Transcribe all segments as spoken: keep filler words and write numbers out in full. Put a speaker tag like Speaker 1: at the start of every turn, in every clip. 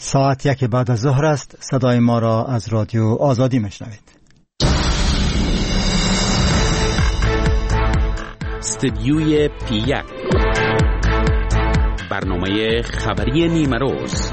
Speaker 1: ساعت یک بعد از ظهر است. صدای ما را از رادیو آزادی میشنوید.
Speaker 2: استدیوی پی یک، برنامه خبری نیمه روز.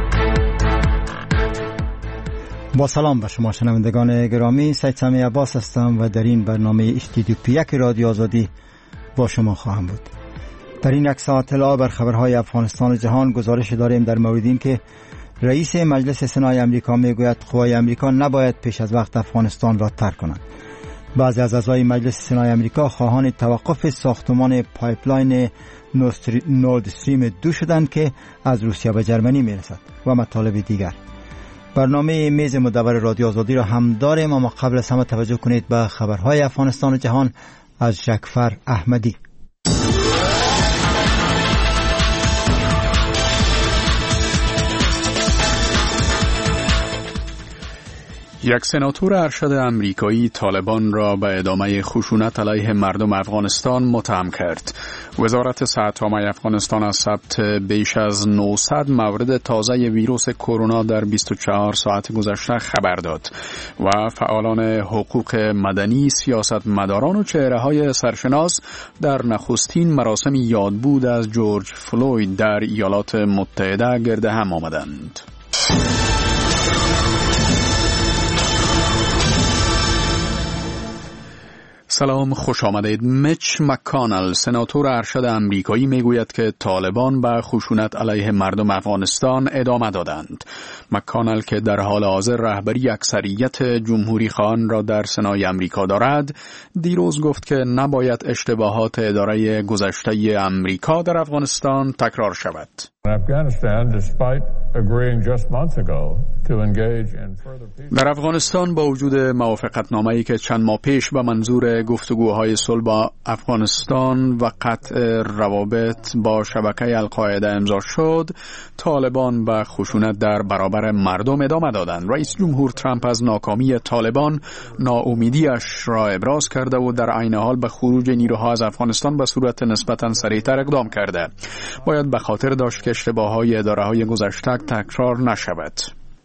Speaker 1: با سلام به شما شنوندگان گرامی، سید سامی عباس هستم و در این برنامه استدیو پی یک رادیو آزادی با شما خواهم بود. در این یک ساعت اطلاع بر خبرهای افغانستان و جهان گزارش داریم در مورد این که رئیس مجلس سنای امریکا میگوید قوای امریکا نباید پیش از وقت افغانستان را ترک کنند. بعضی از اعضای مجلس سنای امریکا خواهان توقف ساختمان پایپلاین نورد استریم دو شدند که از روسیه به جرمنی میرسد و مطالب دیگر. برنامه میز مدور رادیو آزادی را هم داریم، اما قبل از همه توجه کنید به خبرهای افغانستان و جهان از جعفر احمدی.
Speaker 3: یک سناتور ارشد امریکایی طالبان را به ادامه خشونت علیه مردم افغانستان متهم کرد. وزارت صحت عامه افغانستان از ثبت بیش از نهصد مورد تازه ویروس کرونا در بیست و چهار ساعت گذشته خبر داد و فعالان حقوق مدنی، سیاستمداران و چهره‌های سرشناس در نخستین مراسم یادبود از جورج فلوید در ایالات متحده گرد هم آمدند. سلام، خوش آمدید. میچ مکانل، سناتور ارشد امریکایی، میگوید که طالبان به خشونت علیه مردم افغانستان ادامه دادند. مکانل که در حال حاضر رهبری اکثریت جمهوری خواهان را در سنای امریکا دارد، دیروز گفت که نباید اشتباهات اداره گذشته امریکا در افغانستان تکرار شود. در افغانستان با وجود موافقتنامه‌ای که چند ماه پیش به منظور گفتگوهای صلح با افغانستان و قطع روابط با شبکه القاعده امضا شد، طالبان به خشونت در برابر مردم ادامه دادند. رئیس جمهور ترامپ از ناکامی طالبان ناامیدیش را ابراز کرده و در عین حال به خروج نیروها از افغانستان به صورت نسبتاً سریعتر اقدام کرده. باید به خاطر داشت که اشتباههای اداره‌های گذشته تکرار نشود.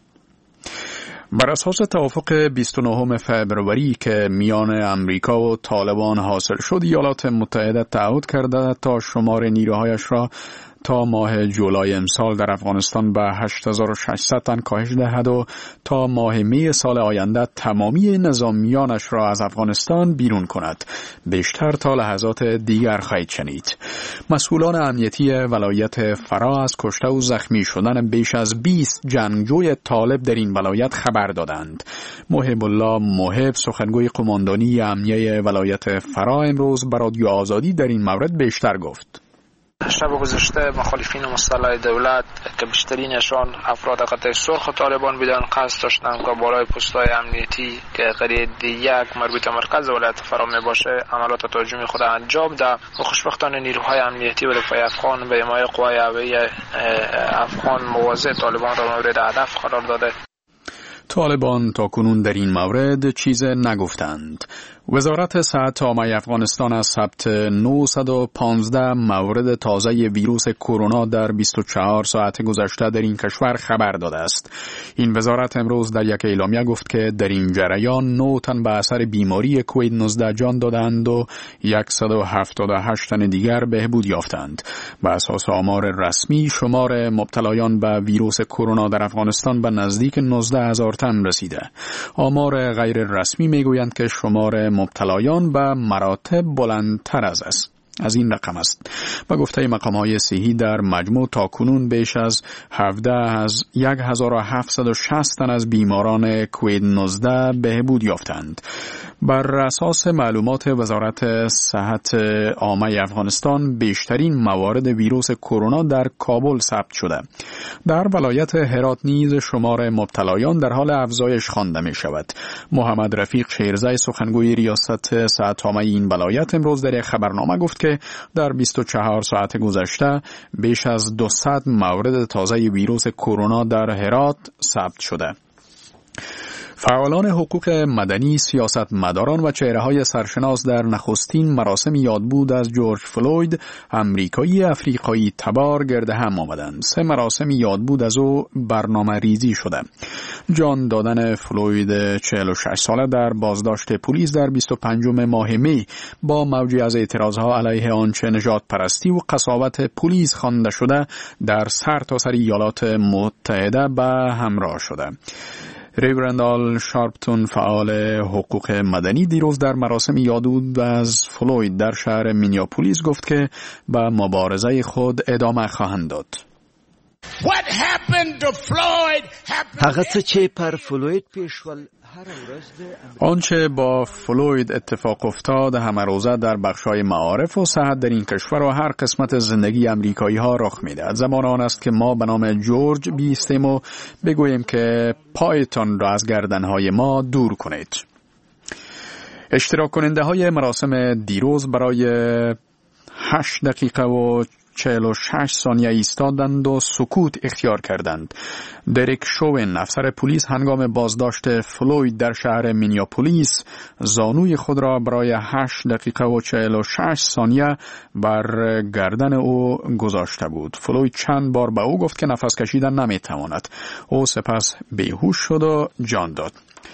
Speaker 3: بر اساس توافق بیست و نهم فوریه که میان امریکا و طالبان حاصل شد، ایالات متحده تعهد کرده تا شمار نیروهایش را تا ماه جولای امسال در افغانستان به هشت هزار و ششصد تن کاهش دهد و تا ماه می سال آینده تمامی نظامیانش را از افغانستان بیرون کند. بیشتر تا لحظات دیگر خواهید شنید. مسئولان امنیتی ولایت فرا از کشته و زخمی شدن بیش از بیست جنگجوی طالب در این ولایت خبر دادند. محب الله محب، سخنگوی قماندانی امنیه ولایت فرا، امروز به رادیو آزادی در این مورد بیشتر گفت.
Speaker 4: شب گذشته مخالفین مسلح دولت که بیشترینشان افراد قطع سرخ طالبان بودند قصد داشتند که بالای پست‌های امنیتی که قریب یک مربوط مرکز ولایت فرا میباشه عملات تهاجمی خود انجام داد و خوشبختانه نیروهای امنیتی و دفاعی افغان به حمایت قوای هوایی افغان مواضع طالبان را مورد هدف قرار داده.
Speaker 3: طالبان تاکنون در این مورد چیز نگفتند. وزارت صحت عامه افغانستان از ثبت نهصد و پانزده مورد تازه ویروس کرونا در بیست و چهار ساعت گذشته در این کشور خبر داده است. این وزارت امروز در یک اعلامیه گفت که در این جریان نه تن به اثر بیماری کووید نوزده جان دادند و صد و هفتاد و هشت تن دیگر بهبود یافتند. به اساس آمار رسمی، شمار مبتلایان به ویروس کرونا در افغانستان به نزدیک نوزده هزار تن رسیده. آمار غیر رسمی میگویند که شمار مبتلایان به مراتب بلندتر از است. از این رقم است. با گفته مقام‌های صحی در مجموع تاکنون بیش از هفده از هزار و هفتصد و شصت تن از بیماران کووید نوزده بهبود یافتند. بر اساس معلومات وزارت صحت عامه افغانستان، بیشترین موارد ویروس کرونا در کابل ثبت شده. در ولایت هرات نیز شمار مبتلایان در حال افزایش خوانده می شود. محمد رفیق شیرزای، سخنگوی ریاست صحت عامه این ولایت، امروز در یک خبرنامه گفت که در بیست و چهار ساعت گذشته بیش از دویست مورد تازه ویروس کرونا در هرات ثبت شده. فعالان حقوق مدنی، سیاستمداران و چهره‌های سرشناس در نخستین مراسم یادبود از جورج فلوید، آمریکایی افریقایی تبار گرد هم آمدند. سه مراسم یادبود از او برنامه ریزی شده. جان دادن فلوید چهل و شش ساله در بازداشت پلیس در بیست و پنجم ماه می با موجی از اعتراضها علیه آنچه نژاد پرستی و قساوت پلیس خوانده شده در سرتاسر ایالات متحده به همراه شده. ریورند آل شارپتون، فعال حقوق مدنی، دیروز در مراسم یادبود از فلوید در شهر مینیاپولیس گفت که به مبارزه خود ادامه خواهند داد.
Speaker 1: هغه څه چې پر فلوید پیشول
Speaker 3: آنچه با فلوید اتفاق افتاد همه روزه در بخشای معارف و صحت در این کشور و هر قسمت زندگی امریکایی ها رخ میده. زمان آن است که ما به نام جورج بیستیم و بگوییم که پایتان را از گردنهای ما دور کنید. اشتراک کننده های مراسم دیروز برای هشت دقیقه و چهل و شش ثانیه ایستادند و سکوت اختیار کردند. دریک شوین، افسر پلیس، هنگام بازداشت فلوید در شهر مینیاپولیس زانوی خود را برای هشت دقیقه و چهل و شش ثانیه بر گردن او گذاشته بود. فلوید چند بار به او گفت که نفس کشیدن نمیتواند. او سپس بیهوش شد و جان داد.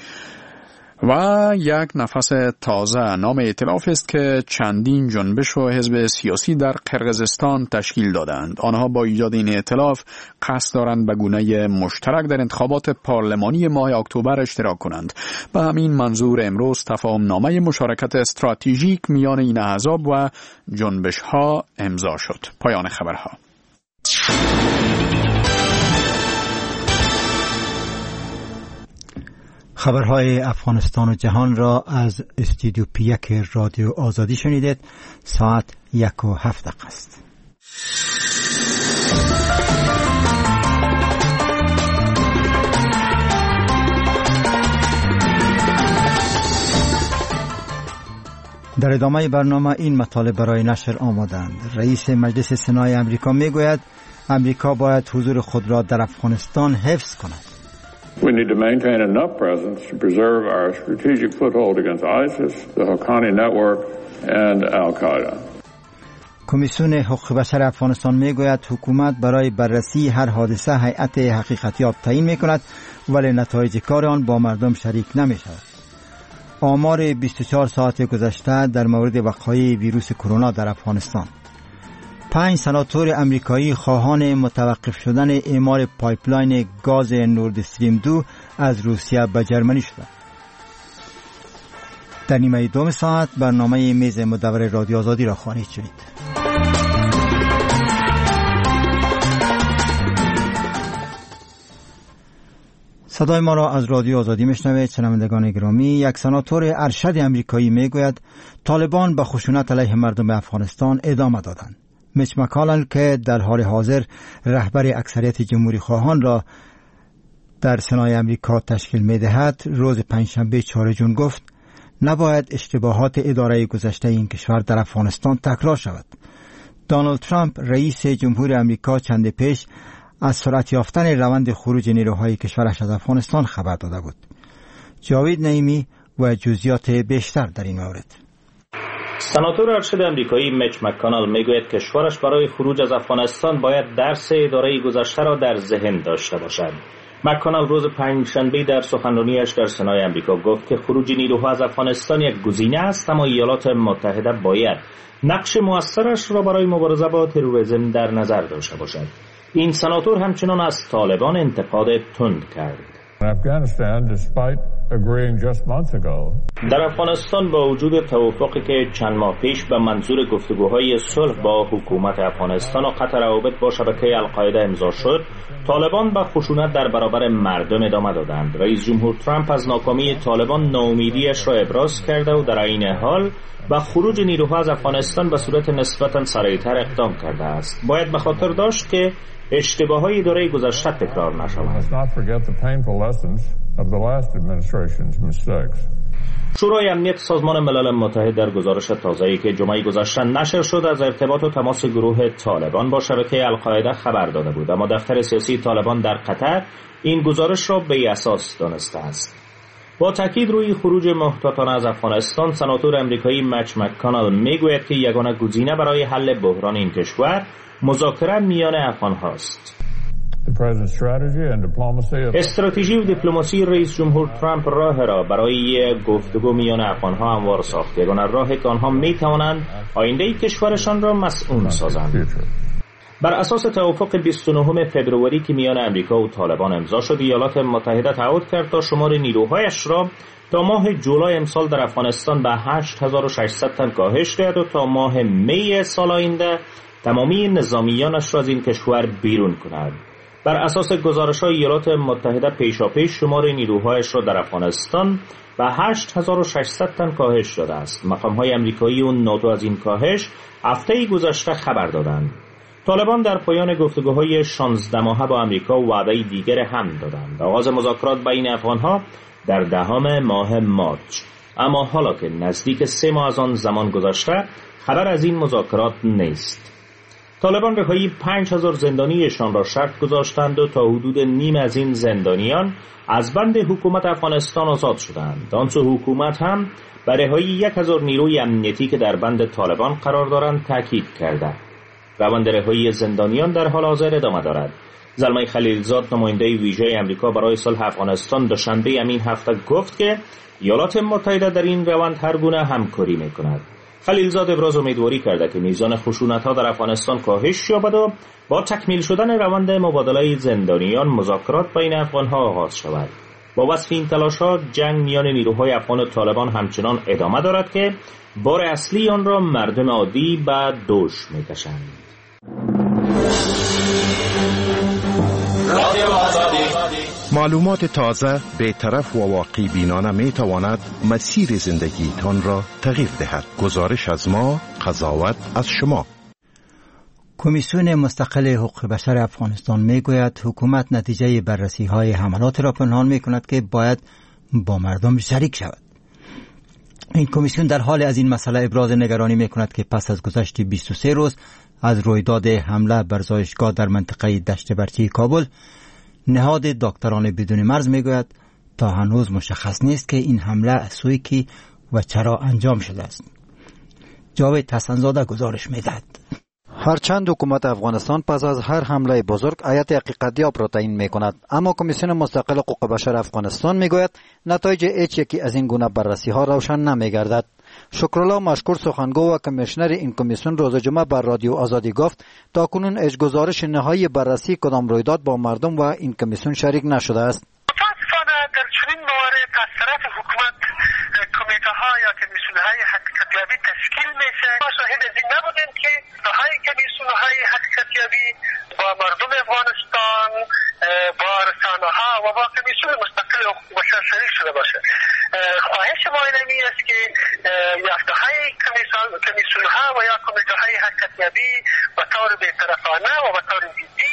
Speaker 3: و یک نفس تازه نام ائتلاف است که چندین جنبش و حزب سیاسی در قرقیزستان تشکیل دادند. آنها با ایجاد این ائتلاف قصد دارند به گونه مشترک در انتخابات پارلمانی ماه اکتبر اشتراک کنند. به همین منظور امروز تفاهم نامه مشارکت استراتژیک میان این احزاب و جنبش ها امضا شد. پایان خبرها.
Speaker 1: خبرهای افغانستان و جهان را از استودیو پی یک رادیو آزادی شنیدید. ساعت یک و هفت دقیقه است. در ادامه برنامه این مطالب برای نشر آمدند. رئیس مجلس سنای امریکا می گوید امریکا باید حضور خود را در افغانستان حفظ کند.
Speaker 5: We need to maintain enough presence to preserve our strategic foothold against ISIS, the Haqqani network, and Al-Qaeda.
Speaker 1: کمیسیون حقوق بشر افغانستان میگوید حکومت برای بررسی هر حادثه هیئت حقیقتیاب تعیین میکند ولی نتایج کار آن با مردم شریک نمیشود. آمار بیست و چهار ساعت گذشته در مورد وقایع ویروس کرونا در افغانستان. پنج سناتور امریکایی خواهان متوقف شدن اعمار پایپلاین گاز نورد استریم دو از روسیه به جرمنی شدند. در نیمه دوم ساعت برنامه میز مدور رادیو آزادی را خواهید شنید. صدای ما را از رادیو آزادی میشنوید. شنوندگان گرامی، یک سناتور ارشد امریکایی میگوید طالبان به خشونت علیه مردم افغانستان ادامه دادند. میچ مکالن که در حال حاضر رهبر اکثریت جمهوری خواهان را در سنای امریکا تشکیل میدهد، روز پنجشنبه چهارم ژوئن گفت نباید اشتباهات اداره گذشته این کشور در افغانستان تکرار شود. دونالد ترامپ رئیس جمهور امریکا چند پیش از سرعت یافتن روند خروج نیروهای کشورش از افغانستان خبر داده بود. جاوید نعیمی و جزئیات بیشتر در این مورد.
Speaker 6: سناتور ارشد امریکایی میچ مکانل میگوید کشورش برای خروج از افغانستان باید درس اداره گذشته را در ذهن داشته باشد. مکانل روز پنجشنبه در سخنرانیش در سنای امریکا گفت که خروج نیروها از افغانستان یک گزینه است، اما ایالات متحده باید نقش موثرش را برای مبارزه با تروریسم در نظر داشته باشد. این سناتور همچنان از طالبان انتقاد تند کرد. در افغانستان با وجود توافقی که چند ماه پیش به منظور گفتگوهای صلح با حکومت افغانستان و قطع روابط با شبکه القاعده امضا شد، طالبان به خشونت در برابر مردم ادامه دادند. رئیس جمهور ترامپ از ناکامی طالبان ناامیدیش را ابراز کرده و در عین حال به خروج نیروها از افغانستان به صورت نسبتاً سریعتر اقدام کرده است. باید به خاطر داشت که اشتباههای دوره گذشته تکرار نشود. شورای امنیت سازمان ملل متحد در گزارش تازه‌ای که جمعه گذشته نشر شد از ارتباط و تماس گروه طالبان با شبکه القاعده خبر داده بود، اما دفتر سیاسی طالبان در قطر این گزارش را بی اساس دانسته است. با تاکید روی خروج محتاطانه از افغانستان، سناتور امریکایی مچ مک‌کانل میگوید که یگانه گزینه برای حل بحران این کشور مذاکره میان افغان‌هاست. استراتژی و دیپلماسی رئیس جمهور ترامپ راه را برای گفتگو میان افغان‌ها هموار ساخت. یگانه راهی که آنها می‌توانند آینده کشورشان را مسئول سازند. بر اساس توافق بیست و نهم فوریه که میان امریکا و طالبان امضا شد، ایالات متحده تعهد کرد تا شمار نیروهایش را تا ماه جولای امسال در افغانستان به هشت هزار و ششصد تن کاهش دهد و تا ماه می سال آینده تمامی نظامیانش را از این کشور بیرون کند. بر اساس گزارش‌های ایالات متحده پیشاپیش شمار نیروهایش را در افغانستان به هشت هزار و ششصد تن کاهش داده است. مقام‌های امریکایی و ناتو از این کاهش هفته گذشته خبر دادند. طالبان در پایان گفتگوهای شانزده ماهه با امریکا وعده دیگر هم دادند. آغاز مذاکرات بین افغان‌ها در دهم ماه مارچ، اما حالا که نزدیک سه ماه از آن زمان گذشته خبر از این مذاکرات نیست. طالبان رهایی پنج هزار زندانیشان را شرط گذاشتند و تا حدود نیم از این زندانیان از بند حکومت افغانستان آزاد شدند. آنسو حکومت هم بر رهایی یک هزار نیروی امنیتی که در بند طالبان قرار دارند تاکید کرده. روند رهایی زندانیان در حال حاضر ادامه دارد. زلمه خلیلزاد نماینده ویژه امریکا برای صلح افغانستان دوشنبه همین هفته گفت که ایالات متحده در این روند هر گونه همکاری می‌کند. خلیلزاد ابراز امیدواری کرده که میزان خشونت‌ها در افغانستان کاهش یابد و با تکمیل شدن روند مبادله زندانیان مذاکرات بین افغان‌ها آغاز شود. با وصف این تلاش‌ها جنگ میان نیروهای افغان و طالبان همچنان ادامه دارد که بار اصلی آن را مردم عادی به دوش می‌کشند.
Speaker 7: معلومات تازه، بی‌طرف و واقعی بینانه می تواند مسیر زندگیتان را تغییر دهد. گزارش از ما، قضاوت از شما.
Speaker 1: کمیسیون مستقل حقوق بشر افغانستان می گوید حکومت نتیجه بررسی های حملات را پنهان می کند که باید با مردم شریک شود. این کمیسیون در حال از این مسئله ابراز نگرانی می کند که پس از گذشت بیست و سه روز از رویداد حمله بر زایشگاه در منطقه دشت برچی کابل، نهاد دکتران بدون مرز میگوید تا هنوز مشخص نیست که این حمله از سوی کی و چرا انجام شده است. جاوید حسن‌زاده گزارش میدهد.
Speaker 8: هرچند حکومت افغانستان پس از هر حمله بزرگ آیت حقیقتیاب را تعیین میکند، اما کمیسیون مستقل حقوق بشر افغانستان میگوید نتایج هیچ یکی از این گونه بررسی ها روشن نمیگردد. شکرالله مشکور سخنگو و کمیشنر این کمیسیون روز جمعه بر رادیو آزادی گفت تاکنون هیچ گزارش نهایی بررسی کدام رویداد با مردم و این کمیسیون شریک نشده است.
Speaker 9: متاسفانه در چنین موارد از طرف حکومت کمیته ها یا کمیسیون های حقیقتیابی تشکیل میشه. ما شاهد از این نبودیم که های کمیسیون های حقیقتیابی با مردم افغانستان، با رسانه ها و با کمیسیون مستقل حقوق بشر شریک شده باشه. خواهش ما اینمی است که یافته های کمیسیون ها و یا کمیته های حقیقتیابی به طور بی‌طرفانه و به طور جدی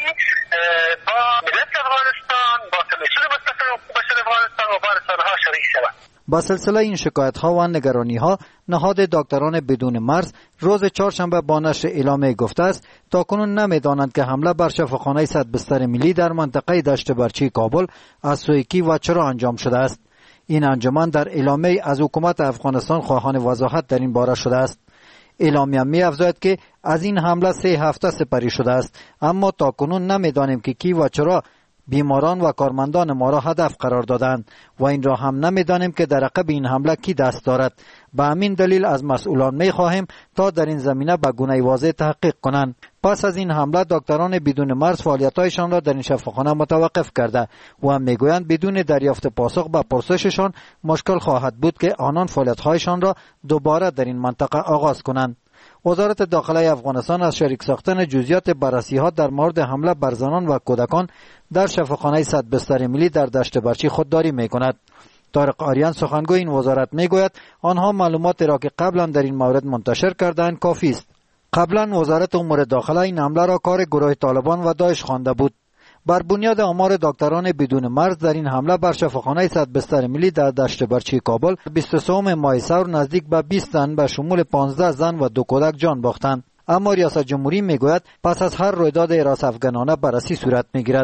Speaker 9: با ملت افغانستان، با کمیسیون مستقل حقوق بشر افغانستان و با رسانه ها شریک شود.
Speaker 8: با سلسله این شکایت ها و نگرانی ها، نهاد دکتران بدون مرز روز چهارشنبه با نشر اعلامیه گفته است تاکنون نمیدانند که حمله بر شفاخانه صد بستر ملی در منطقه دشت برچی کابل از سوی کی و چرا انجام شده است. این انجمن در اعلامیه از حکومت افغانستان خواهان وضاحت در این باره شده است. اعلامیه می افزاید که از این حمله سه هفته سپری شده است، اما تاکنون نمیدانیم که کی و چرا بیماران و کارمندان ما را هدف قرار دادند و این را هم نمیدانیم که در عقب این حمله کی دست دارد. به همین دلیل از مسئولان می خواهیم تا در این زمینه به گونه واضح تحقیق کنند. پس از این حمله دکتران بدون مرز فعالیت‌هایشان را در این شفاخانه متوقف کرده و میگویند بدون دریافت پاسخ به پرسششان مشکل خواهد بود که آنان فعالیت‌هایشان را دوباره در این منطقه آغاز کنند. وزارت داخلی افغانستان از شریک ساختن جزئیات بررسی‌ها در مورد حمله بر زنان و کودکان در شفاخانه صد بستر ملی در دشت برچی خودداری می‌کند. طارق آریان سخنگوی این وزارت میگوید آنها معلوماتی را که قبلا در این مورد منتشر کردند کافی است. قبلا وزارت امور داخله این حمله را کار گروه طالبان و داعش خوانده بود. بر بنیاد آمار دکتران بدون مرز در این حمله بر شفاخانه صد بستر ملی در دشت برچی کابل بیست و سه ماه ثور نزدیک به بیست تن به شمول پانزده زن و دو کودک جان باختند. اما ریاست جمهوری میگوید پس از هر رویداد حراس افغانانه بررسی صورت میگیرد.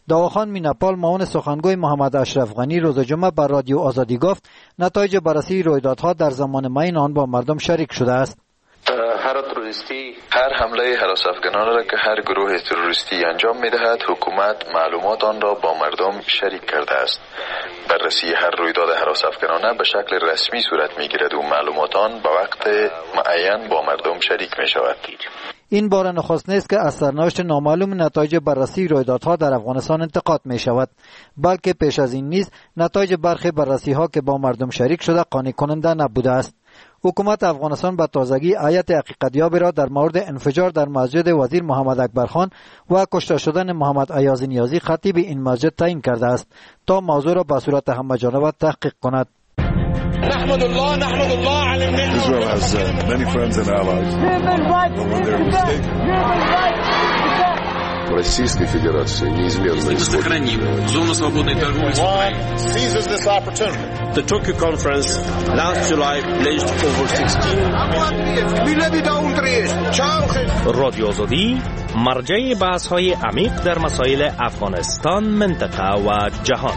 Speaker 8: داوخان میناپال معاون سخنگوی محمد اشرف غنی روز جمعه بر رادیو آزادی گفت نتایج بررسی رویدادها در زمان معین آن با مردم شریک شده است.
Speaker 10: هر تروریستی، هر حمله هراس افغانان را که هر گروه تروریستی انجام می‌دهد، حکومت معلومات آن را با مردم شریک کرده است. بررسی هر رویداد هراس افغانانه به شکل رسمی صورت می‌گیرد و معلومات آن به وقت معین با مردم شریک می‌شود.
Speaker 8: این بار نخست نیست که از سرنوشت نامعلوم نتایج بررسی رویدادها در افغانستان انتقاد می شود، بلکه پیش از این نیز نتایج برخی بررسی ها که با مردم شریک شده قانع کننده نبوده است. حکومت افغانستان به تازگی هیئت حقیقتیابی را در مورد انفجار در مسجد وزیر محمد اکبر خان و کشته شدن محمد ایاز نیازی خطیب این مسجد تعیین کرده است تا موضوع را به صورت همه جانبه تحقیق کند.
Speaker 11: نحمد الله نحمد الله على النعمة. Israel has uh, many friends and allies. But when they're mistaken. Российской Федерации неизменно
Speaker 2: сохраним зону свободной торговли с Украиной.
Speaker 11: Seizes this opportunity.
Speaker 12: The Tokyo conference last July pledged over sixteen.
Speaker 6: رادیو آزادی مرجع بحث‌های عمیق در مسائل افغانستان، منطقه و جهان.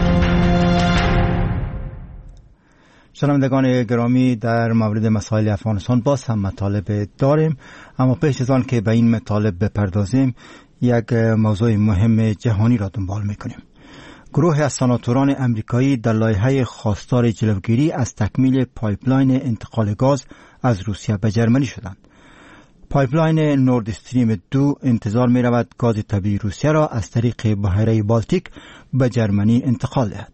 Speaker 1: شنوندگان گرامی، در مورد مسائل افغانستان باز هم مطالب داریم، اما پیش از آن که به این مطالب بپردازیم یک موضوع مهم جهانی را دنبال میکنیم. گروه از سناتوران امریکایی در لایحه خواستار جلوگیری از تکمیل پایپلاین انتقال گاز از روسیه به جرمنی شدند. پایپلاین نورد استریم دو انتظار می رود گاز طبیعی روسیه را از طریق بحیره بالتیک به جرمنی انتقال دهد.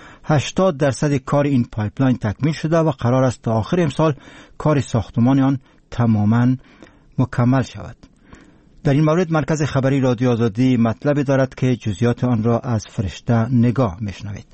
Speaker 1: هشتاد درصد کار این پایپلاین تکمیل شده و قرار است تا آخر امسال کار ساختمان آن تماما مکمل شود. در این مورد مرکز خبری رادیو آزادی مطلبی دارد که جزئیات آن را از فرشته نگاه میشنوید.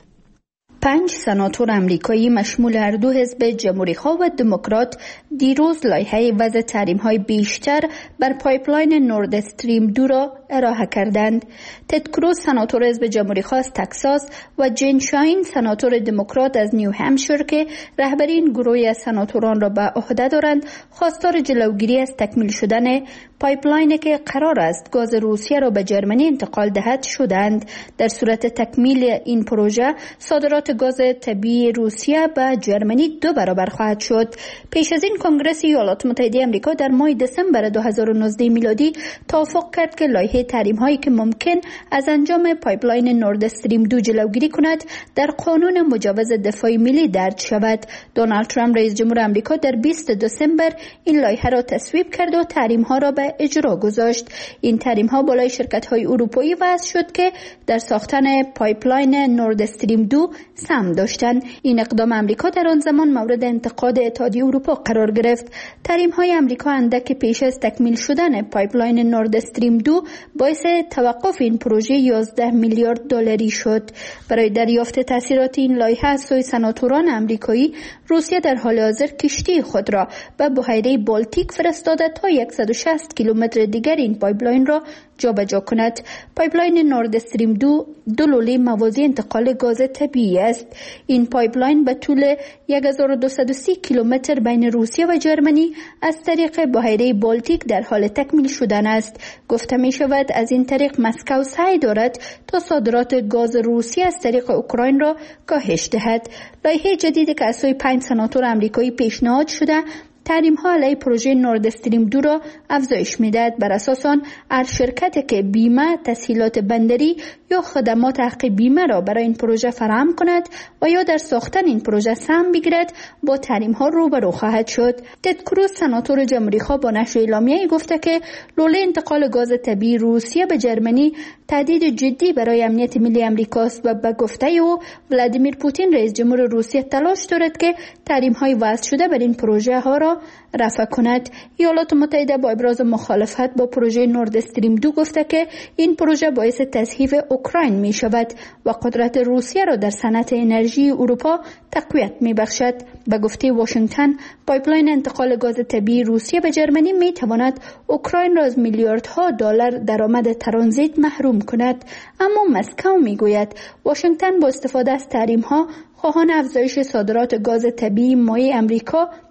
Speaker 13: پنج سناتور امریکایی مشمول هر دو حزب جمهوری‌خواه و دموکرات دیروز لایحه وضع تحریم‌های بیشتر بر پایپلاین نورد استریم دو را ارائه کردند. تد کروز سناتور حزب جمهوری‌خواه از تگزاس و جین شاین سناتور دموکرات از نیو همشایر که رهبری این گروه از سناتوران را به عهده دارند، خواستار جلوگیری از تکمیل شدن پایپلاینی که قرار است گاز روسیه را به جرمنی انتقال دهد شدند. در صورت تکمیل این پروژه صادرات گاز طبیعی روسیه به جرمنی دو برابر خواهد شد. پیش از این کنگره ایالات متحده آمریکا در ماه دسامبر دو هزار و نوزده میلادی توافق کرد که لایحه تحریم هایی که ممکن از انجام پایپلاین نورد استریم دو جلوگیری کند در قانون مجوز دفاع ملی درج شود. دونالد ترامپ رئیس جمهور آمریکا در بیست دسامبر این لایحه را تصویب کرد و تحریم ها را به اجرا گذاشت. این تحریم ها بالای شرکت های اروپایی وضع شد که در ساختن پایپلاین نورد استریم دو سهم داشتند. این اقدام آمریکا در آن زمان مورد انتقاد اتحادیه اروپا قرار گرفت. تحریم های آمریکا اندک پیش از تکمیل شدن پایپلاین نورد استریم دو باعث توقف این پروژه یازده میلیارد دلاری شد. برای دریافت تاثیرات این لایحه از سوی سناتوران آمریکایی، روسیه در حال حاضر کشتی خود را به بحیره بالتیک فرستاده تا صد و شصت کیلومتر دیگر این پایپلاین را جابجا کند. پایپلاین نورد استریم دو دو لوله موازی انتقال گاز طبیعی است. این پایپلاین به طول هزار و دویست و سی کیلومتر بین روسیه و جرمنی از طریق بحیره بالتیک در حال تکمیل شدن است. گفته می شود از این طریق مسکو سعی دارد تا صادرات گاز روسیه از طریق اوکراین را کاهش دهد. لایحه جدیدی که از سوی پنج سناتور آمریکایی پیشنهاد شده تحریم ها علیه پروژه نورد استریم دو را افزایش میدهد. بر اساس آن هر شرکتی که بیمه، تسهیلات بندری یا خدمات حق بیمه را برای این پروژه فراهم کند و یا در ساختن این پروژه سهم بگیرد با تحریم ها روبرو خواهد شد. تد کروز سناتور جمهوری‌خواه با نشر اعلامیه‌ای گفته که لوله انتقال گاز طبیعی روسیه به جرمنی تهدید جدی برای امنیت ملی آمریکاست و به گفته او ولادیمیر پوتین رئیس جمهور روسیه تلاش دارد که تحریم های وضع شده بر این پروژه ها را رفع کند. ایالات متحده با ابراز مخالفت با پروژه نورد استریم دو گفته که این پروژه باعث تضعیف اوکراین می شود و قدرت روسیه را در صنعت انرژی اروپا تقویت می بخشد. به گفته واشنگتن، پایپلاین انتقال گاز طبیعی روسیه به جرمنی می تواند اوکراین را از میلیاردها دلار درآمد ترانزیت محروم کند. اما مسکو می گوید واشنگتن با استفاده از تحریم ها خواهان افزایش صادرات گاز طبیعی مایع امریکا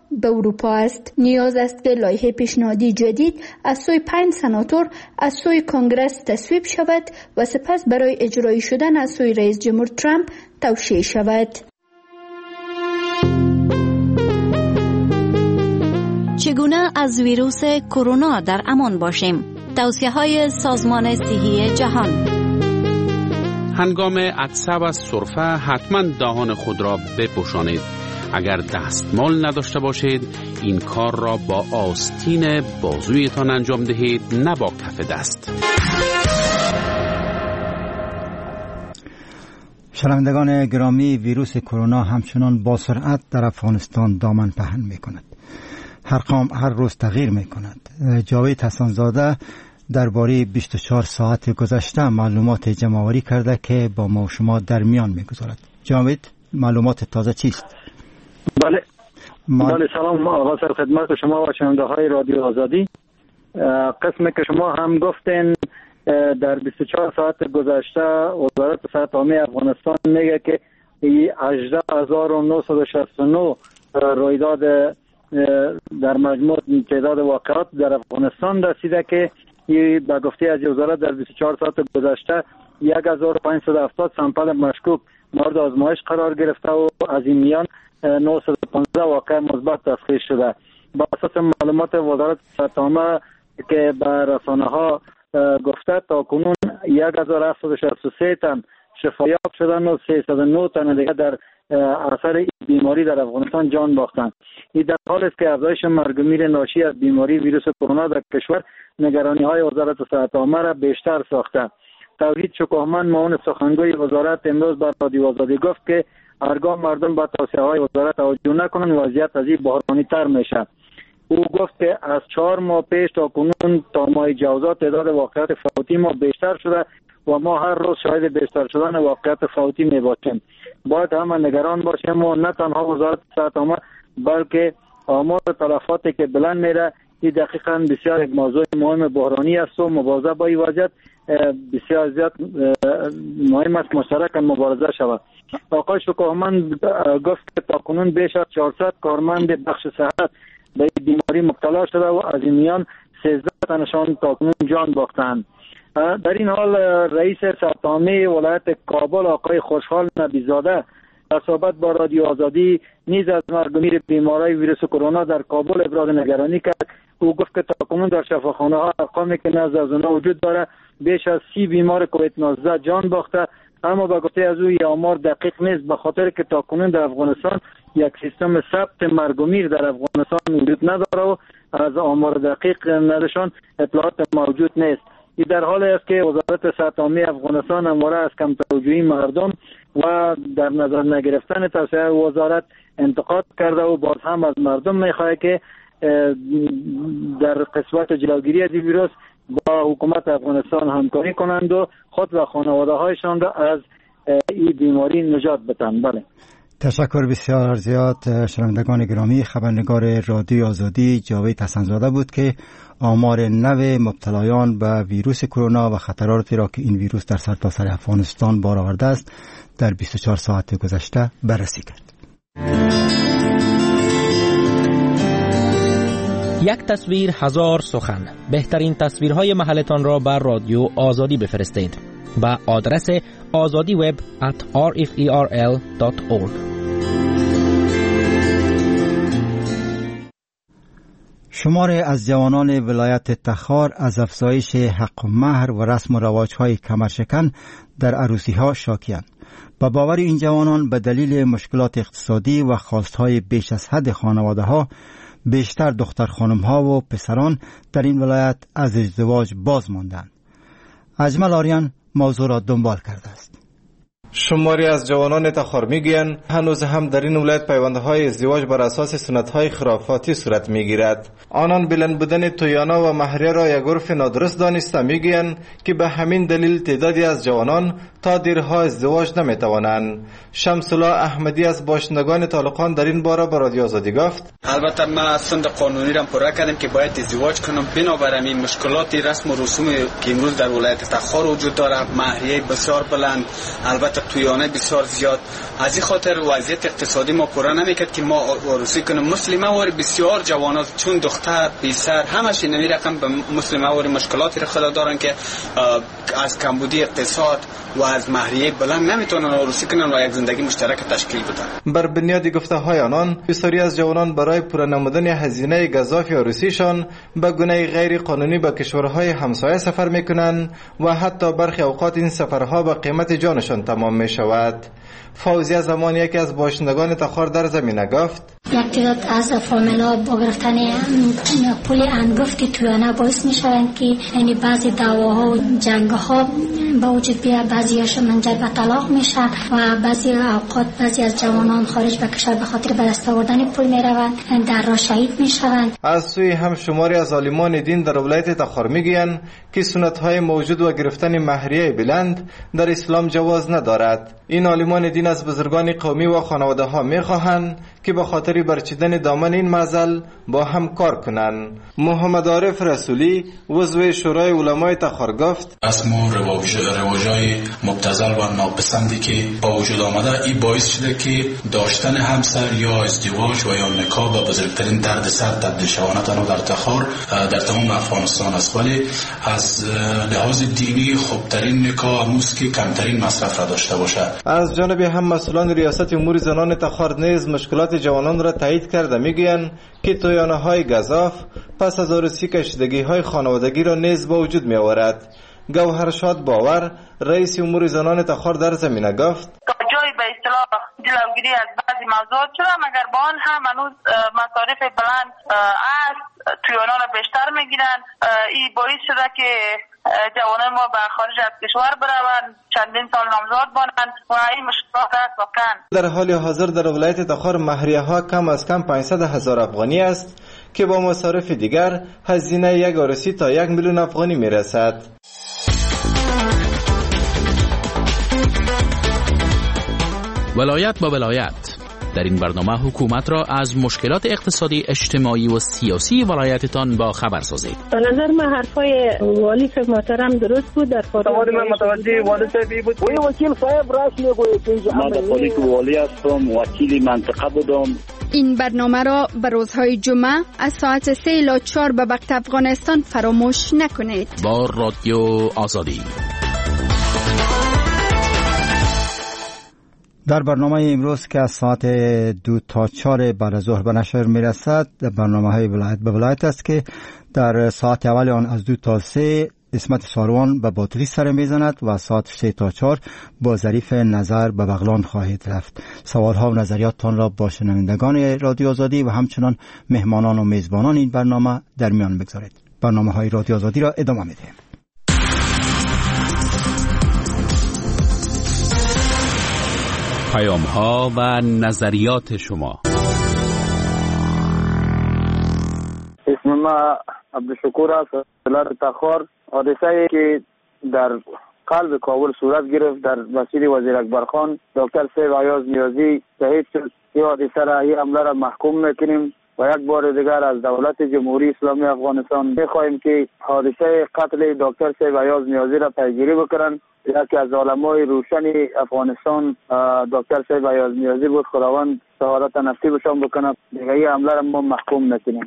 Speaker 13: به اروپا است. نیاز است که لایحه پیشنهادی جدید از سوی پنج سناتور از سوی کنگره تصویب شود و سپس برای اجرایی شدن از سوی رئیس جمهور ترامپ توشیح شود.
Speaker 14: چگونه از ویروس کرونا در امان باشیم؟ توصیه‌های سازمان صحی جهان.
Speaker 15: هنگام عطسه و سرفه حتما دهان خود را بپوشانید. اگر دستمال نداشته باشید این کار را با آستین بازویتان انجام دهید، نه با کف دست.
Speaker 1: شنوندگان گرامی، ویروس کرونا همچنان با سرعت در افغانستان دامن پهن می کند. هر قام هر روز تغییر می کند. جاوید حسن‌زاده درباره بیست و چهار ساعت گذشته معلومات جمع‌آوری کرده که با ما و شما در میان می‌گذارد. جاوید، معلومات تازه چیست؟
Speaker 16: بله ما... بله سلام آقا سر خدمت شما و شنونده‌های رادیو آزادی. قسمی که شما هم گفتین در بیست و چهار ساعت گذشته وزارت صحت عامه افغانستان میگه که هجده هزار و نهصد و شصت و نه رویداد در مجموع تعداد واقعات در افغانستان رسیده که به گفته از وزارت در بیست و چهار ساعت گذشته یک هزار و پانصد و هفتاد سامپل مشکوک مورد آزمایش قرار گرفته و از این میان نهصد و پانزده واقع مثبت تشخیص شده. با اساس معلومات وزارت صحت عامه که به رسانه ها گفته تا کنون یک هزار و هفتصد و شصت و سه تن شفایاب شدن و سیصد و نه تن دیگر در اثر این بیماری در افغانستان جان باختند. این در حال است که افزایش مرگ و میر ناشی از بیماری ویروس کرونا در کشور نگرانی های وزارت صحت عامه را بیشتر ساخته. توحید شکوهمن معاون سخنگوی وزارت امروز بر رادیو آزادی گفت که هرگاه مردم به توصیه های وزارت توجه نکنند وضعیت از این بحرانی تر میشه. او گفت که از چهار ماه پیش تا کنون تا ماه جوزا تعداد واقعات فوتی ما بیشتر شده و ما هر روز شاهد بیشتر شدن واقعات فوتی می باشیم. باید همه نگران باشیم و نه تنها وزارت صحت عامه بلکه آمار تلفاتی که بلند میره این دقیقاً بسیار یک موضوع مهم بحرانی است و مبارزه با این وضعیت بسیار زیاد مهم است مشترکاً مبارزه شود. آقای شکوهمن گفت که تا کنون بیش از چهارصد کارمند بخش صحت به این بیماری مبتلا شده و از این میان سیزده تنشان تا کنون جان باختند. در این حال رئیس صحت عامه ولایت کابل آقای خوشحال نبیزاده در صحبت با رادیو آزادی نیز از مرگ و میر بیماری ویروس کرونا در کابل ابراز نگرانی کرد. او گفت که تا کنون در شفاخانه ها ارقامی که نزد از آنها وجود دارد بیش از سی بیمار کووید نوزده جان باخته، اما به گفته از او آمار دقیق نیست به خاطر که تا کنون در افغانستان یک سیستم ثبت مرگ و میر در افغانستان وجود نداره و از آمار دقیق نداشتن اطلاعات موجود نیست. این در حالی است که وزارت صحت عامه افغانستان همواره از کم توجهی مردم و در نظر نگرفتن توصیه وزارت انتقاد کرده و باز هم از مردم میخواهد که در قسمت جلوگیری از ویروس با حکومت افغانستان همکاری کنند و خود و خانواده هایشان را از این بیماری نجات بدهند. بله.
Speaker 1: تشکر بسیار زیاد. شنوندگان گرامی، خبرنگار رادیو آزادی جاوید حسن‌زاده بود که آمار نو مبتلایان به ویروس کرونا و خطراتی را که این ویروس در سرتاسر افغانستان بار آورده است در بیست و چهار ساعت گذشته بررسی کرد.
Speaker 17: یک تصویر هزار سخن. بهترین تصویرهای محلتان را بر رادیو آزادی بفرستید با آدرس آزادی وب ات آر اف ای آر ال دات اورگ.
Speaker 1: شماری از جوانان ولایت تخار از افزایش حق و مهر و رسم و رواج‌های کمرشکن در عروسی‌ها شاکی‌اند. با باور این جوانان به دلیل مشکلات اقتصادی و خواستهای بیش از حد خانواده‌ها بیشتر دختر خانم‌ها و پسران در این ولایت از ازدواج باز ماندند. اجمل آریان موضوع را دنبال کرده است.
Speaker 18: شماری از جوانان تخار میگویند هنوز هم در این ولایت پیوندهای ازدواج بر اساس سنت‌های خرافاتی صورت میگیرد. آنان بلند بودن تویانا و مهریه را یک عرف نادرست دانسته میگویند که به همین دلیل تعدادی از جوانان تا دیرها ازدواج نمیتوانند. شمس الله احمدی از باشندگان طالقان در این باره به رادیو آزادی گفت:
Speaker 19: البته ما سند قانونی را پوره کردیم که باید ازدواج کنم، بنابر این مشکلات رسم و رسوم که امروز در ولایت تخار وجود دارد، مهریه بسیار بلند، البته تویانه بسیار زیاد. از این خاطر وضعیت اقتصادی ما پورا نمیکرد که ما عروسی کنیم. مسلمه واری بسیار جوانان چون دختر پسر همش این رقم به مسلمه واری مشکلاتی را خدا دارن که از کمبودی اقتصاد و از مهریه بلند نمیتونن عروسی کنن و یک زندگی مشترک تشکیل بدن.
Speaker 18: بر بنیاد گفته های آنان بسیاری از جوانان برای پورا نمودن هزینه گزاف عروسیشان به گونه غیر قانونی به کشورهای همسایه سفر میکنند و حتی برخی اوقات این سفرها به قیمت جانشان تمام می شود. فوزیه زمان یکی از باشندگان تخار در زمینه گفت
Speaker 20: یک تعداد از فامیلا با گرفتن پول انگفت تویانه باعث می شوند که یعنی بعضی دعواها و جنگها با وجود بیاد، بعضی‌هاش منجر به طلاق میشه و بعضی اوقات بعضی از جوانان خارج به کشور به خاطر به دست آوردن پول میروند در راه شهید میشوند.
Speaker 18: از سوی هم شماری از عالمان دین در ولایت تخار میگویند که سنت‌های موجود و گرفتن مهریه بلند در اسلام جواز ندارد. این عالمان دین از بزرگان قومی و خانواده ها میخواهند که به خاطر برچیدن دامن این معضل با هم کار کنند. محمد عارف رسولی عضو شورای علمای تخار گفت
Speaker 21: رسم و رواجای مبتذل و ناپسندی که با وجود آمده این باعث شده که داشتن همسر یا ازدواج و یا نکاح به بزرگترین دردسر تبدیل شوند تنها در تخار در تمام افغانستان است، ولی از لحاظ دینی خوبترین نکاح هموست که کمترین مصرف را داشته باشد.
Speaker 18: از جانب هم مسئولان ریاست امور زنان تخار نیز مشکلات جوانان را تایید کرده میگویند که تویانه های گزاف پس از عروسی کشیدگی های خانوادگی را نیز با وجود می آورد. گوهرشاد باور رئیس امور زنان تخار در زمینه گفت
Speaker 22: جای به اصطلاح جلوگیری از بعضی موضوعات شده، مگر با آن هم هنوز مصارف بلند است، تویانه را بیشتر میگیرند. این باعث شده که جوانان ما به خارج از کشور بروند، چندین سال نامزاد بانند و این مشکلات است واقعا. در
Speaker 18: حال حاضر در ولایت تخار مهریه ها کم از کم پانصد هزار افغانی است که با مصارف دیگر هزینه یک عروسی تا یک میلیون افغانی میرسد.
Speaker 15: ولایت با ولایت در این برنامه حکومت را از مشکلات اقتصادی، اجتماعی و سیاسی ولایتتان با خبر سازید.
Speaker 23: به نظر من حرفای والی صاحب محترم درست بود. در
Speaker 24: سوال من متوجه والی صاحب بود. وی وکیل صاحب راست میگوید که من خودی که والی هستم، وکیل منطقه بودم.
Speaker 13: این برنامه را به روزهای جمعه از ساعت سه الی چهار به وقت افغانستان فراموش نکنید.
Speaker 15: با رادیو آزادی.
Speaker 1: در برنامه امروز که از ساعت دو تا چهار بعد از ظهر به نشر می رسد، برنامه های ولایت به ولایت است که در ساعت اول آن از دو تا سه اسمت ساروان به باطری سر می زند و ساعت سه تا چهار با ظریف نظر به بغلان خواهید رفت. سوال ها و نظریاتتان را با شنوندگان رادیو آزادی و همچنان مهمانان و میزبانان این برنامه در میان بگذارید. برنامه های رادیو آزادی را ادامه می دهیم.
Speaker 15: پیام ها و نظریات شما.
Speaker 24: اسم ما عبدالشکور است، ولایت تخار. حادثه‌ای که در قلب کابل صورت گرفت در مسجد وزیر اکبرخان دکتر سیف عیاض نیازی شهید شد. این حادثه را این حمله را محکوم میکنیم و یک بار دیگر از دولت جمهوری اسلامی افغانستان میخواهیم که حادثه قتل دکتر سیف عیاض نیازی را پیگیری بکنند. یکی از علمای روشن افغانستان دکتر سیف عیاض نیازی بود. خداوند شهادت نصیبشان بکنه. دیگه این حمله را ما محکوم نکنیم.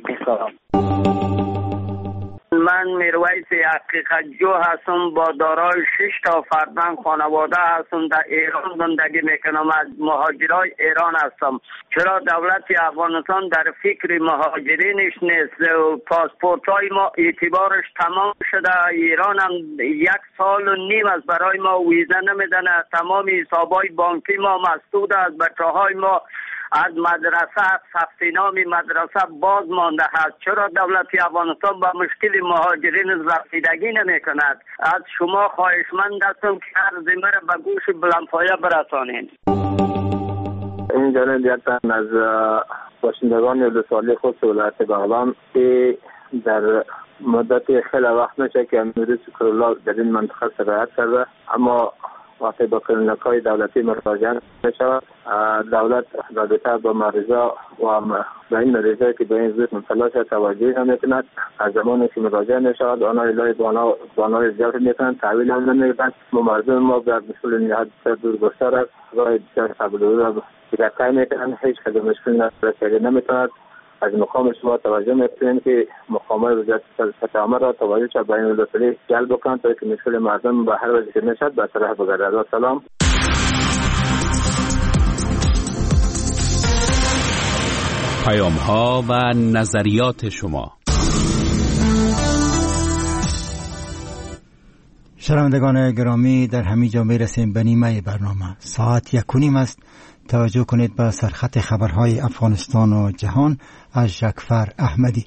Speaker 25: من میرویس حقیقت جو هستم، با دارای شش تا فرزند خانواده هستم، در ایران زندگی میکنم، از مهاجرای ایران هستم. چرا دولت افغانستان در فکر مهاجرینش نیست؟ پاسپورت های ما اعتبارش تمام شده، ایران هم یک سال و نیم از برای ما ویزا نمیدن، تمام حسابای بانکی ما مسدود است، بچه های ما از مدرسه ثبت نام مدرسه باز مانده است. چرا دولت افغانستان با مشکل مهاجرین رسیدگی نمی کند؟ از شما خواهشمند هستم که هر زمینه را به گوش بلندپایه برسانید.
Speaker 24: این جانب یک تن از باشندگان دو سالی خود ولایت بغلان که در مدت خیلی وقت میشه که امیر شکرالله در این منطقه سرایت کرده، اما وقتی با کلینیک‌های دولتی مراجعه می‌شود، دولت رابطه با مریضا و به این مریضایی که به این زود مبتلا شده توجه نمی‌کند. از زمانی که مراجعه می‌شود آنها الهی بانای زیاد می‌کنند، تحویل هم نمی‌دهند. مردم ما در مسئول نهاد دور گستر است، راه بسیار قبول را دیگر می‌کنند، هیچ کدام مشکل رسیدگی نمی‌کند. از مقام شما توجه می‌کنیم که مقامات وزارت صحت عامه را توجه به این مسئله جلب کنند تا که مشکل مردم به هر وجه که میشد به طرح بگردد. سلام.
Speaker 15: پیام ها و نظریات شما.
Speaker 1: شنوندگان گرامی، در همین جا میرسیم به نیمه برنامه. ساعت یک و نیم است. توجه کنید به سرخط خبرهای افغانستان و جهان از جعفر احمدی.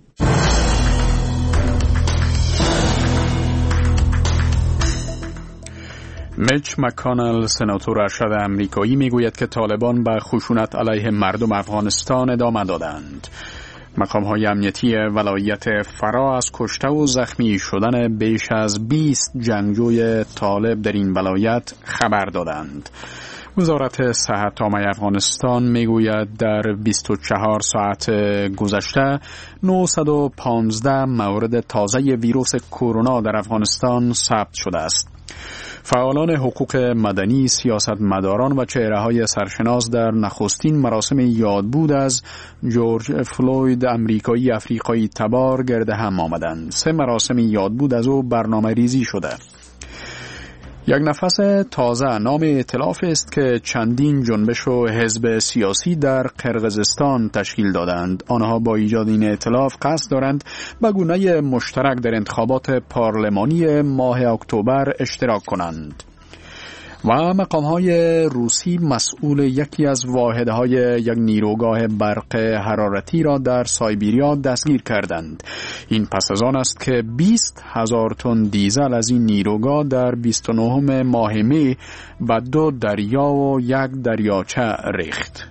Speaker 3: میچ مکانل، سناتور ارشد امریکایی، میگوید که طالبان به خشونت علیه مردم افغانستان ادامه دادند. مقام‌های امنیتی ولایت فرا از کشته و زخمی شدن بیش از بیست جنگجوی طالب در این ولایت خبر دادند. وزارت صحت عامه افغانستان میگوید در بیست و چهار ساعت گذشته نهصد و پانزده مورد تازه ویروس کرونا در افغانستان ثبت شده است. فعالان حقوق مدنی، سیاستمداران و چهره‌های سرشناس در نخستین مراسم یادبود از جورج فلوید امریکایی افریقایی تبار گرد هم آمدند. سه مراسم یادبود از او برنامه ریزی شده. یک نفس تازه نام ائتلاف است که چندین جنبش و حزب سیاسی در قرقیزستان تشکیل دادند. آنها با ایجاد این ائتلاف قصد دارند به گونه مشترک در انتخابات پارلمانی ماه اکتبر اشتراک کنند. و مقام‌های روسی مسئول یکی از واحدهای یک نیروگاه برق حرارتی را در سایبریا دستگیر کردند. این پس از آن است که بیست هزار تن دیزل از این نیروگاه در بیست و نهم ماه می به دو دریا و یک دریاچه ریخت.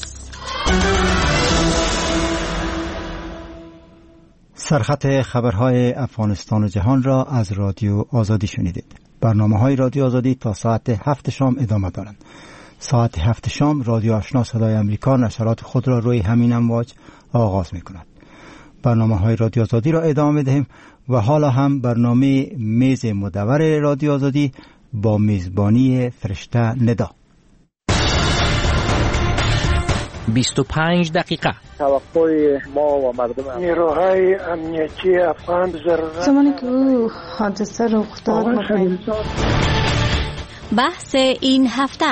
Speaker 1: سرخط خبرهای افغانستان و جهان را از رادیو آزادی شنیدید. برنامه های رادیو آزادی تا ساعت هفت شام ادامه دارند. ساعت هفت شام رادیو آشنا صدای امریکا نشرات خود را روی همین امواج آغاز می کند. برنامه های رادیو آزادی را ادامه می دهیم و حالا هم برنامه میز مدور رادیو آزادی با میزبانی فرشته ندا.
Speaker 17: بیست و پنج دقیقه.
Speaker 4: توقع ما و مردم نیروهای امنیتی افغان ضرورت
Speaker 5: زمانی که او حادثه رخ داد
Speaker 14: بحث این هفته.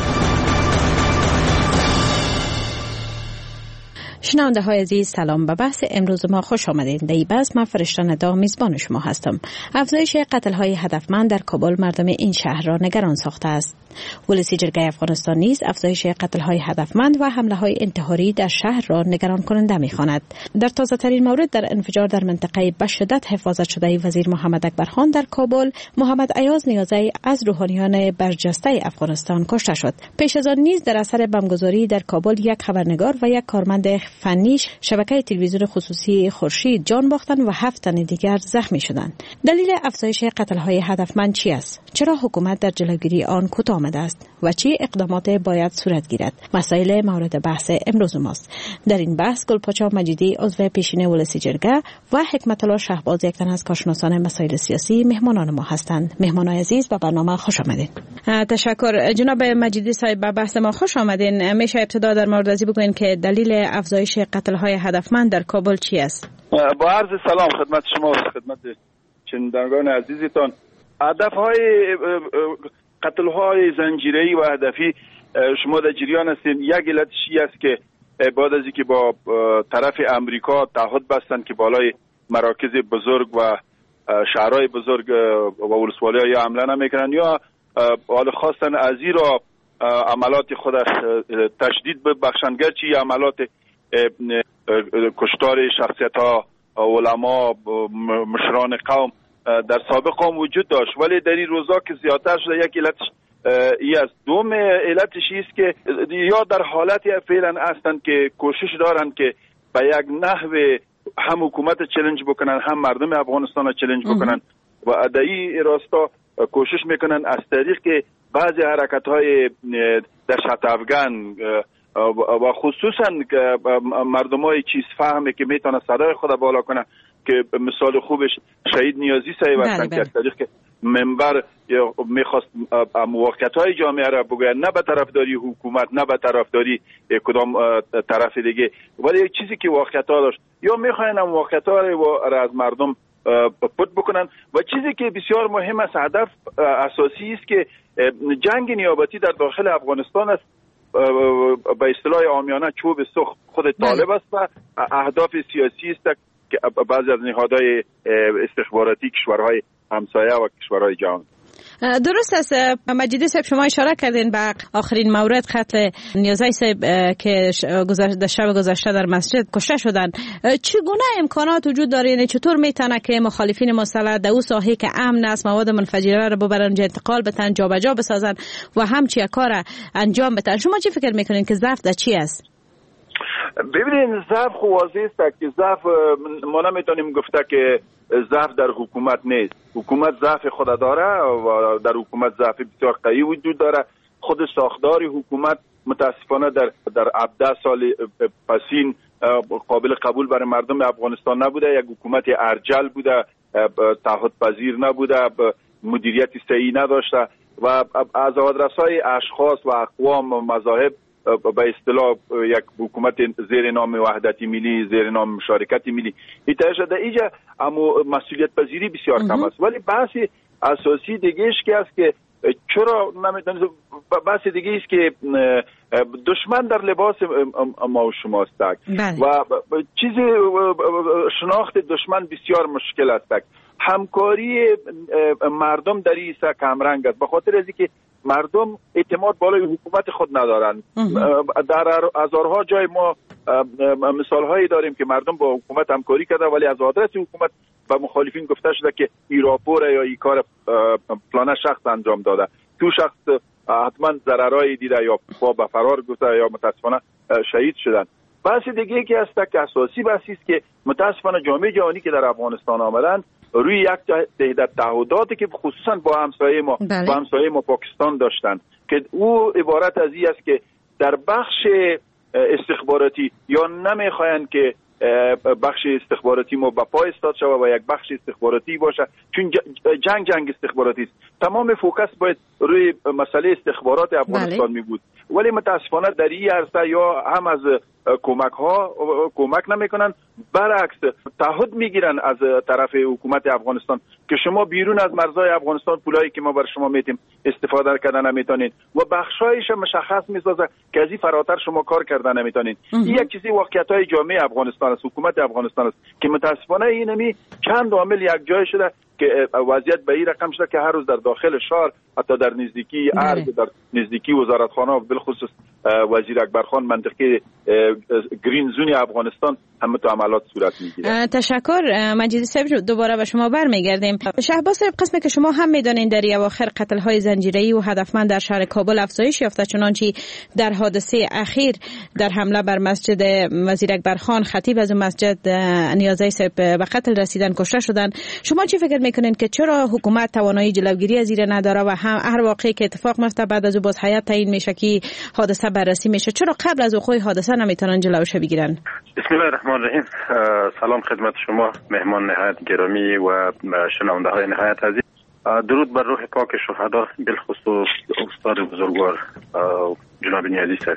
Speaker 7: شنونده های عزیز سلام، به بحث امروز ما خوش آمدید. در این بحث من فرشته ندا میزبان شما هستم. افزایش قتل های هدفمند در کابل مردم این شهر را نگران ساخته است. ولسی جرگه افغانستان نیز افزایش قتل های هدفمند و حمله های انتحاری در شهر را نگران کننده می‌خواند. در تازه ترین مورد در انفجار در منطقه به شدت حفاظت شده وزیر محمد اکبرخان در کابل، محمد ایاز نیازی از روحانیان برجسته افغانستان کشته شد. پیش از آن نیز در اثر بمبگذاری در کابل یک خبرنگار و یک کارمند فنیش شبکه تلویزیون خصوصی خورشید جان باختند و هفت تن دیگر زخمی شدند. دلیل افزایش قتل های هدفمند چی است؟ چرا حکومت در جلوگیری آن کوتاه آمده است و چه اقدامات باید صورت گیرد؟ مسائل مورد بحث امروز ماست. در این بحث گلپاچا مجیدی عضو پیشین ولسی جرگه و حکمت الله شهباز یک تن از کارشناسان مسائل سیاسی مهمانان ما هستند. مهمانان عزیز به برنامه خوش آمدید. تشکر جناب مجیدی صاحب، به بحث ما خوش آمدین. میشه ابتدا در مورد ازی بگوین که دلیل افزایش قتل های هدفمند در کابل چی است؟
Speaker 9: با عرض سلام خدمت شما و خدمت شنوندگان عزیزتان. هدف های قتل های زنجیره‌ای و هدفی شما در جریان هستین. یک علتش است که بعد از اینکه با طرف امریکا تعهد بستند که بالای مراکز بزرگ و شهرهای بزرگ و ولسوالی‌ها یا حمله نمیکنن یا حال خواستن از این را عملات خودش تشدید ببخشند، گرچه عملات کشتار شخصیت‌ها، علما، مشران قوم در سابق هم وجود داشت، ولی در این روزا که زیادتر شده. یک علتش ای است. دوم علتش است که یا در حالتی فعلا هستند که کوشش دارند که به یک نحو هم حکومت چالش بکنن هم مردم افغانستان چالش بکنن و در این راستا کوشش میکنن از طریق که بعضی حرکت های در شتافگن و خصوصا مردم های چیز فهمه که میتونه صدای خود بالا کنه، که مثال خوبش شهید نیازی صاحب هستن که از طریق منبر میخواست موقعیت های جامعه را بگوید، نه به طرفداری حکومت نه به طرفداری کدام طرف دیگه، ولی یک چیزی که واقعیت ها داشت، یا میخواین واقعیت ها را از مردم پت بکنن. و چیزی که بسیار مهم است، هدف اساسی است که جنگ نیابتی در داخل افغانستان است، به اصطلاح عامیانه چوب سخت خود طالب است و اهداف سیاسی است که بعضی از نهادهای استخباراتی کشورهای همسایه و کشورهای جهان.
Speaker 7: درست است مجیدی صاحب، شما اشاره کردین به آخرین مورد قتل نیازی صاحب که گذشته شب گذشته در مسجد کشته شدن. چگونه امکانات وجود داره، یعنی چطور میتونه که مخالفین مسلح در او ساحه که امن است مواد منفجره رو ببرن اونجا انتقال بدن، جابجا بسازن و همچی کار انجام بدن؟ شما چی فکر میکنین که ضعف در چی است؟
Speaker 9: ببینید ضعف خو واضح است که ضعف ما نمیتونیم گفته که ضعف در حکومت نیست. حکومت ضعف خود داره و در حکومت ضعف بسیار قوی وجود داره. خود ساختار حکومت متاسفانه در در هفده سال پسین قابل قبول برای مردم افغانستان نبوده. یک حکومت ارجل بوده، تعهد پذیر نبوده، مدیریت صحیح نداشته و از آدرس‌های اشخاص و اقوام و مذاهب به اصطلاح یک حکومت زیر نام وحدت ملی، زیر نام مشارکت ملی ایتاش شده. اینجا اما مسئولیت پذیری بسیار کم است. ولی بحث اساسی دیگهش که است که چرا نمیدونید، بحث دیگه است که دشمن در لباس ما و شماست و چیز شناخت دشمن بسیار مشکل است. همکاری مردم در این سه کمرنگ است، به خاطر از اینکه مردم اعتماد بالای حکومت خود ندارن. در هزارها جای ما مثال هایی داریم که مردم با حکومت همکاری کرده ولی از آدرس حکومت به مخالفین گفته شده که این راپور یا این کار فلانه شخص انجام داده، تو شخص حتما ضررایی دیده یا با به فرار گذشته یا متاسفانه شهید شدن. بحث دیگه که هست که اساسی بحثی است که متاسفانه جامعه جهانی که در افغانستان آمدن روی یک تهدید تعهداتی که خصوصا با همسایه ما بله. با همسایه ما پاکستان داشتن که او عبارت از این است که در بخش استخباراتی یا نمیخواین که بخش استخباراتی ما به پای استاد شود و یک بخش استخباراتی باشه، چون جنگ جنگ استخباراتی است. تمام فوکس باید روی مسئله استخبارات افغانستان بله. می بود، ولی متاسفانه در این عرصه یا هم از کمک ها کمک نمیکنن، برعکس تعهد میگیرن از طرف حکومت افغانستان که شما بیرون از مرزهای افغانستان پولایی که ما بر شما میتیم استفاده کردن نمیتونین و بخشایش مشخص میسازه که از این فراتر شما کار کردن نمیتونین. این یک چیزی واقعیت‌های جامعه افغانستان است، حکومت افغانستان است که متاسفانه اینمی چند عامل یک جای شده که وضعیت به این رقم شده که هر روز در داخل شهر، حتی در نزدیکی ارگ، در نزدیکی وزارتخانه و بالخصوص وزیر اکبرخان منطقه گرین زون افغانستان همه تو عملات صورت میگیره.
Speaker 7: تشکر مجیدی صاحب، دوباره به شما برمیگردیم. شهباز صاحب، قسمی که شما هم میدونین در اواخر قتل های زنجیره‌ای و هدفمند در شهر کابل افزایش یافته، چنانچه در حادثه اخیر در حمله بر مسجد وزیر اکبرخان خطیب از مسجد نیازی صاحب به قتل رسیدن، کشته شدن. شما چی فکر میکنین که چرا حکومت توانایی جلوگیری از این نداره و هم هر واقعی که اتفاق میفته بعد از باز هیئت تعیین میشه که حادثه بررسی میشه، چرا قبل از وقوع حادثه نمیتونن جلوش بگیرن؟
Speaker 2: بسم الله الرحمن الرحیم. سلام خدمت شما مهمان نهایت گرامی و شنونده های نهایت عزیز. درود بر روح پاک شهدا، بالخصوص استاد بزرگوار جناب نیازی صاحب.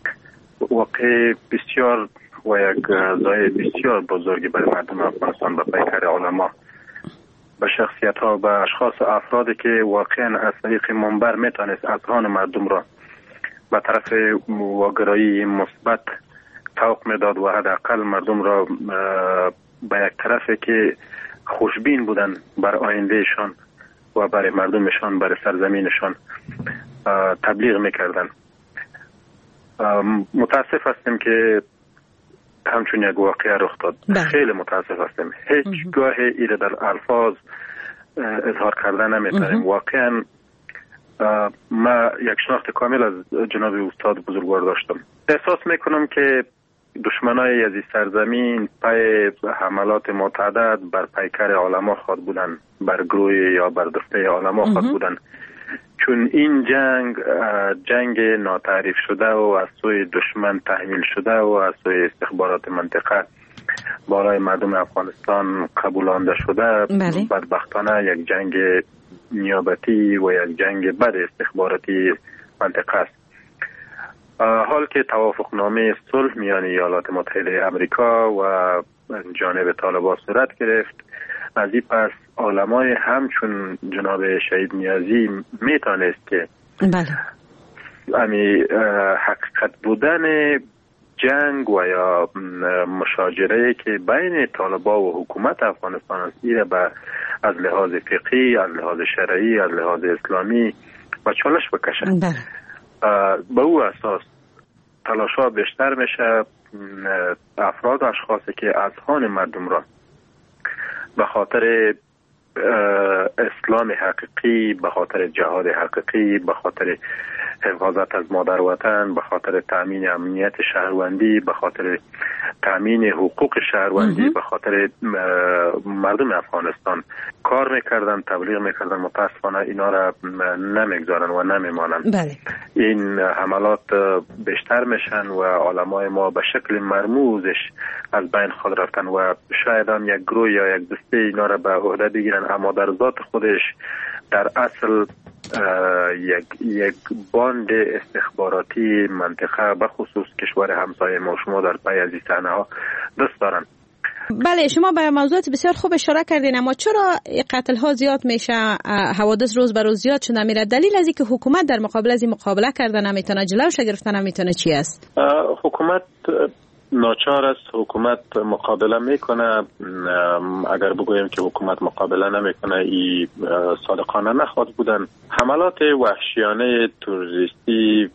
Speaker 2: واقع بسیار و یک ضایعه بسیار بزرگی برای مردم افغانستان به پیکر علما، به شخصیت ها، به اشخاص و افرادی که واقعا از طریق منبر میتونست اذهان مردم را به طرف واگرایی مثبت توق میداد و حداقل مردم را به یک طرفی که خوشبین بودن بر آیندهشان و برای مردمشان، برای سرزمینشان تبلیغ میکردن. متاسف هستیم که همچون یک واقعه رخ داد. خیلی متاسف هستیم. هیچ گاهی ایره در الفاظ اظهار کردن نمیتونیم. واقعا ما یک شناخت کامل از جناب استاد بزرگوار داشتم. احساس میکنم که دشمنای از این سرزمین پای حملات متعدد بر پیکر علما خود بودن، بر گروه یا بر دفعه علما خود بودن، چون این جنگ جنگ ناتعریف شده و از سوی دشمن تحمیل شده و از سوی استخبارات منطقه بالای مردم افغانستان قبولانده شده. بله. بدبختانه یک جنگ نیابتی و یک جنگ بد استخباراتی منطقه است. حال که توافقنامه صلح میان ایالات متحده امریکا و جانب طالبان صورت گرفت، از این پس علمای همچون جناب شهید نیازی میتونست که
Speaker 7: بله.
Speaker 2: امی حقیقت بودن جنگ و یا مشاجره که بین طالبان و حکومت افغانستان است، ایره به از لحاظ فقهی، از لحاظ شرعی، از لحاظ اسلامی و چالش بکشن.
Speaker 7: بله.
Speaker 2: به او اساس تلاش‌ها بیشتر میشه. افراد اشخاصی که اذهان مردم را به خاطر اسلام حقیقی، به خاطر جهاد حقیقی، به خاطر حفاظت از مادر وطن، به خاطر تامین امنیت شهروندی، به خاطر تامین حقوق شهروندی، به خاطر مردم افغانستان کار میکردن، تبلیغ میکردن، متاسفانه اینا را نمیگذارن و نمیمانن.
Speaker 7: بله.
Speaker 2: این حملات بیشتر میشن و علمای ما به شکل مرموزش از بین خود رفتن و شاید هم یک گروه یا یک دسته اینا را به عهده بگیرن، اما در ذات خودش در اصل یک یک باند استخباراتی منطقه به خصوص کشور همسایه ما شما در پی از این صحنه ها دست دارن.
Speaker 7: بله، شما به موضوعات بسیار خوب اشاره کردین، اما چرا قتل ها زیاد میشه، حوادث روز به روز زیاد شده میره؟ دلیل از اینکه حکومت در مقابل از این مقابله کردن نمیتونه، جلوش گرفتن نمیتونه چی است؟
Speaker 2: حکومت ناچار است، حکومت مقابله میکنه. اگر بگویم که حکومت مقابله نمیکنه، این صادقانه نخواد بودن. حملات وحشیانه تروریستی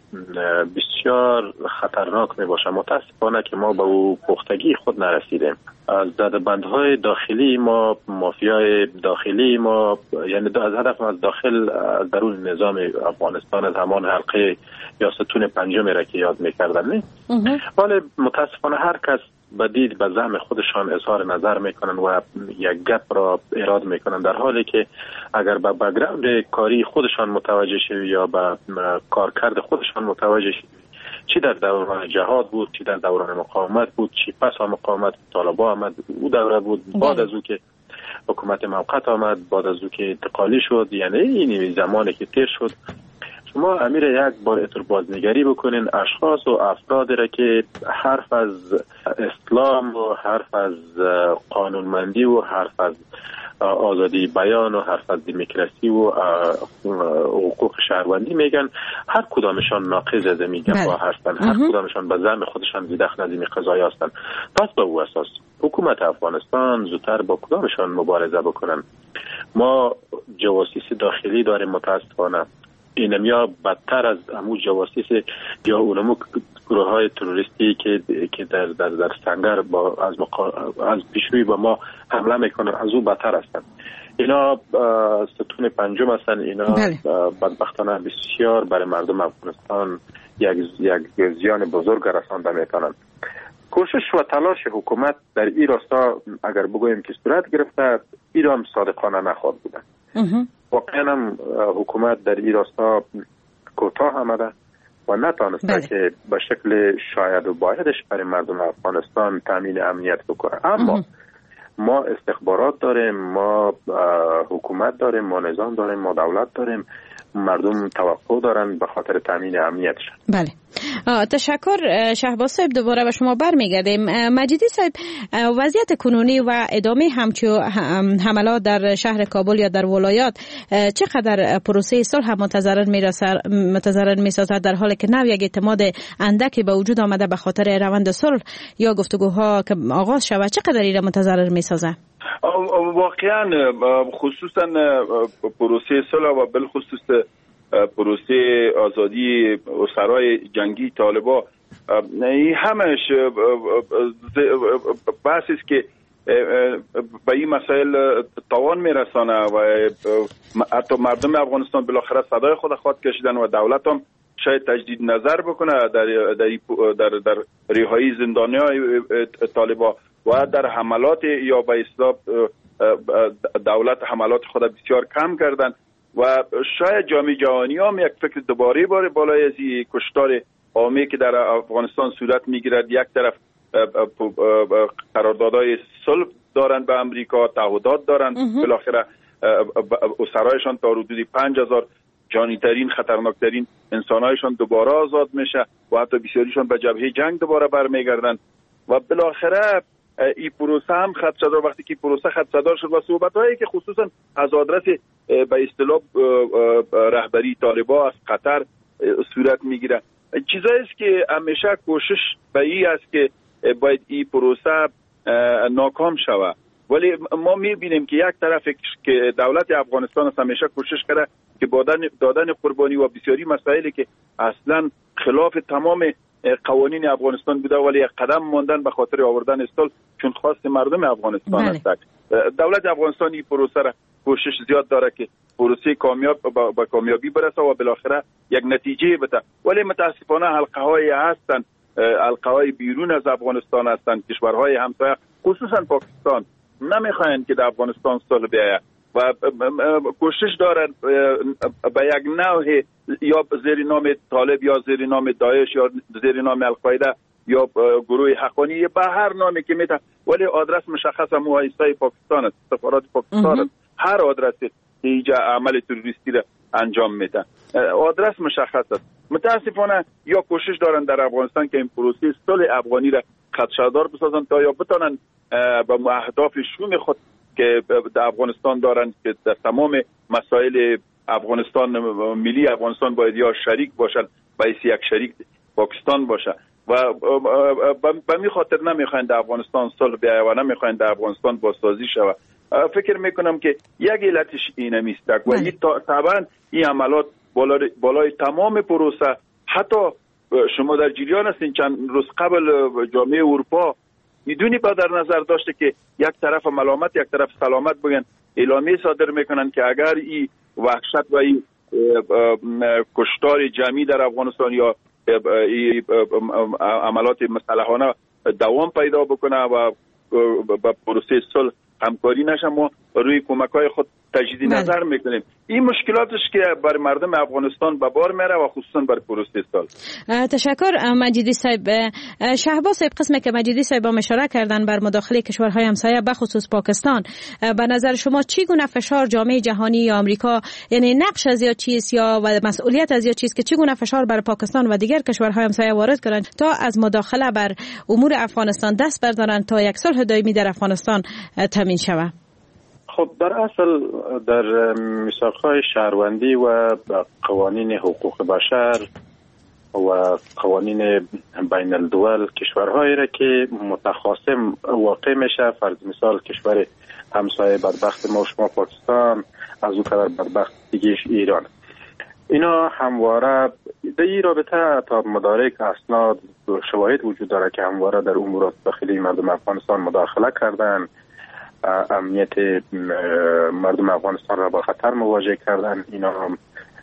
Speaker 2: بسیار خطرناک می باشه. متاسفانه که ما به او پختگی خود نرسیدیم. از دادبندهای داخلی ما، مافیای داخلی ما، یعنی از هدف از داخل از درون نظام افغانستان، از همان حلقه یا ستون پنجم را که یاد میکردن، نه؟ ولی متاسفانه هر کس بدید به زعم خودشان اظهار نظر میکنن و یک گپ را ایراد میکنن، در حالی که اگر به بک‌گراند کاری خودشان متوجه شوی یا به کارکرد خودشان متوجه شوی، چی در دوران جهاد بود، چی در دوران مقاومت بود، چی پس از مقاومت طالبان آمد، او دوره بود، بعد از او که حکومت موقت آمد، بعد از او که انتقالی شد، یعنی این زمانی که تیر شد، شما امیر یک بار اتر بازنگری بکنین اشخاص و افراد را که حرف از اسلام و حرف از قانونمندی و حرف از آزادی بیان و حرف از دموکراسی و حقوق شهروندی میگن، هر کدامشان ناقض از این گپا هستن، هر کدامشان به زعم خودشان زیدخ نظیم قضایی هستن. پس به او اساس حکومت افغانستان زودتر با کدامشان مبارزه بکنن. ما جواسیس داخلی داریم، متاسفانه اینم یا بدتر از همون جواسیس یا اونمو گروه های تروریستی که که در در در سنگر با از مقا... از پیشروی با ما حمله میکنن، از اون بدتر هستن. اینا ستون پنجم هستن. اینا بدبختانه بسیار برای مردم افغانستان یک یک زیان بزرگ رسانده میتونن. کوشش و تلاش حکومت در این راستا اگر بگویم که صورت گرفته، این هم صادقانه نخواد بودن. واقعا هم حکومت در این راستا کوتاه آمده و نتانسته که به شکل شاید و بایدش برای مردم افغانستان تامین امنیت بکنه. اما ما استخبارات داریم، ما حکومت داریم، ما نظام داریم، ما دولت داریم، مردم توقع دارن به خاطر تامین امنیتش.
Speaker 7: بله، تشکر. شهباز صاحب دوباره به شما برمیگردیم. مجیدی صاحب، وضعیت کنونی و ادامه همچو حملات در شهر کابل یا در ولایات چقدر پروسه صلح متضرر متضرر میسازد، در حالی که نو یک اعتماد اندکی به وجود آمده به خاطر روند صلح یا گفتگوها که آغاز شود، چقدر این متضرر میسازه؟
Speaker 9: واقعا خصوصا پروسه صلح و بالخصوص پروسه آزادی اسرای جنگی طالبان، این همش بحثی است که به این مسائل تاوان میرسانه و حتی مردم افغانستان بالاخره صدای خود خواهد کشیدن و دولت هم شاید تجدید نظر بکنه در در در, در رهایی زندانیای طالبان و در حملات یا به اصطلاح دولت حملات خود بسیار کم کردن و شاید جامعه جهانی هم یک فکر دوباره باره بالای از کشتار عامی که در افغانستان صورت میگیرد. یک طرف قراردادهای صلح دارن به امریکا، تعهدات دارن، بالاخره اسرایشان تا حدود پنج هزار جانی ترین خطرناکترین انسانهایشان دوباره آزاد میشه و حتی بسیاریشان به جبهه جنگ دوباره برمیگردن و بالاخره این پروسه هم خدشه‌دار وقتی که پروسه خدشه‌دار شد و صحبت‌هایی که خصوصا از آدرس به اصطلاح رهبری طالبان از قطر صورت میگیره، چیزایی است که همیشه کوشش به این است که باید این پروسه ناکام شود، ولی ما میبینیم که یک طرف که دولت افغانستان است همیشه کوشش کرده که دادن قربانی و بسیاری مسائلی که اصلا خلاف تمام قوانین افغانستان بوده ولی یک قدم ماندن به خاطر آوردن صلح چون خواست مردم افغانستان است. دولت افغانستان این پروسه را کوشش زیاد داره که پروسه کامیاب با کامیابی برسه و بالاخره یک نتیجه بده، ولی متاسفانه حلقه های هستن، حلقه های بیرون از افغانستان هستن، کشورهای همسایه خصوصا پاکستان نمیخواین که در افغانستان صلح بیاید و کوشش دارن به یک نوع یا زیر نام طالب یا زیر نام داعش یا زیر نام القاعده یا گروه حقانی به هر نامی که میتونه، ولی آدرس مشخص مؤسسه پاکستان است، سفارت پاکستان است، هر آدرسی که اینجا عمل تروریستی را انجام میده آدرس مشخص است. متاسفانه یا کوشش دارن در افغانستان که این پروسه صلح افغانی را خدشه‌دار بسازن تا یا بتونن به اهداف شوم خود که در افغانستان دارن که در تمام مسائل افغانستان ملی افغانستان باید یا شریک باشن باید یک شریک پاکستان باشه و به می خاطر نمیخواین در افغانستان صلح بیاید و نمیخواین در افغانستان بازسازی شود. فکر میکنم که یک علتش اینه میستک و این طبعا این عملات بالای, بالای تمام پروسه، حتی شما در جریان هستین چند روز قبل جامعه اروپا میدونی با در نظر داشته که یک طرف ملامت یک طرف سلامت بگن اعلامیه صادر میکنن که اگر این وحشت و این کشتار جمعی در افغانستان یا عملات مسلحانه دوام پیدا بکنه و با پروسه صلح همکاری نشه ما روی کمک‌های خود تجدید نظر میکنیم. این مشکلاتش که بر مردم افغانستان به بار میره و خصوصا بر پروسه صلح.
Speaker 7: تشکر مجیدی صاحب. شهباز صاحب قسمی که مجیدی صاحب هم اشاره کردن بر مداخله کشورهای همسایه به خصوص پاکستان، به نظر شما چی گونه فشار جامعه جهانی یا آمریکا، یعنی نقش از یا چیز یا و مسئولیت از یا چیز که چی گونه فشار بر پاکستان و دیگر کشورهای همسایه وارد کنند تا از مداخله بر امور افغانستان دست بردارند تا یک صلح دائمی در افغانستان تامین شود؟
Speaker 2: خب در اصل در میثاق‌های شهروندی و قوانین حقوق بشر و قوانین بین الدول کشورهایی را که متخاصم واقع میشه، فرض مثال کشور همسایه بدبخت ما شما پاکستان، از او کدر بدبخت دیگه ایران، اینا همواره در این رابطه تا مدارک اسناد شواهد وجود داره که همواره در امورات داخلی مردم افغانستان مداخله کردن، امنیت مردم افغانستان را با خطر مواجه کردن. اینا هم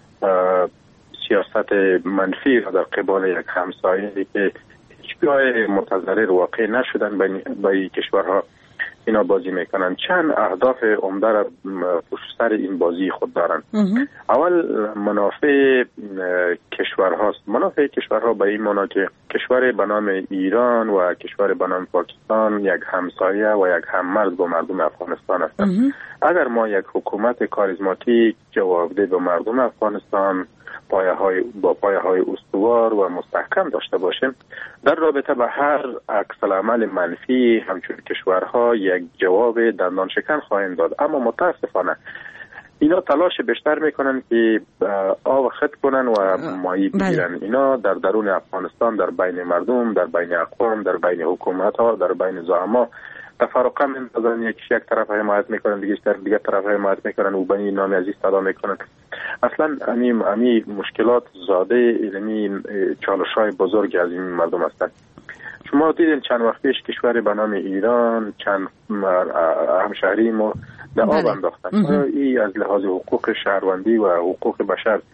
Speaker 2: سیاست منفی را در قبال یک همسایه که هیچ جای متضرر واقع نشدن با این کشورها اینا بازی میکنن. چند اهداف عمده را پشت سر این بازی خود دارن. اول منافع کشورهاست. منافع کشورها به این معنی که کشور به نام ایران و کشور به نام پاکستان یک همسایه و یک هممرز با مردم افغانستان هستند. اگر ما یک حکومت کاریزماتیک جوابده به مردم افغانستان پایه های با پایه های استوار و مستحکم داشته باشیم، در رابطه به هر عکس العمل منفی همچون کشورها یک جواب دندان شکن خواهند داد. اما متاسفانه اینا تلاش بیشتر میکنن که آب خط کنن و مایی بگیرن. اینا در درون افغانستان در بین مردم، در بین اقوام، در بین حکومت ها، در بین زعما تفرقه میندازن. یک یک طرف حمایت میکنن، دیگه در دیگه طرف حمایت میکنن و بنی نام عزیز صدا میکنن. اصلا امی امی مشکلات زاده علمی چالش‌های بزرگ از این مردم هستند. شما دیدین چند وقت پیش کشور به نام ایران چند همشهری ما در آب انداختن. این از لحاظ حقوق شهروندی و حقوق بشر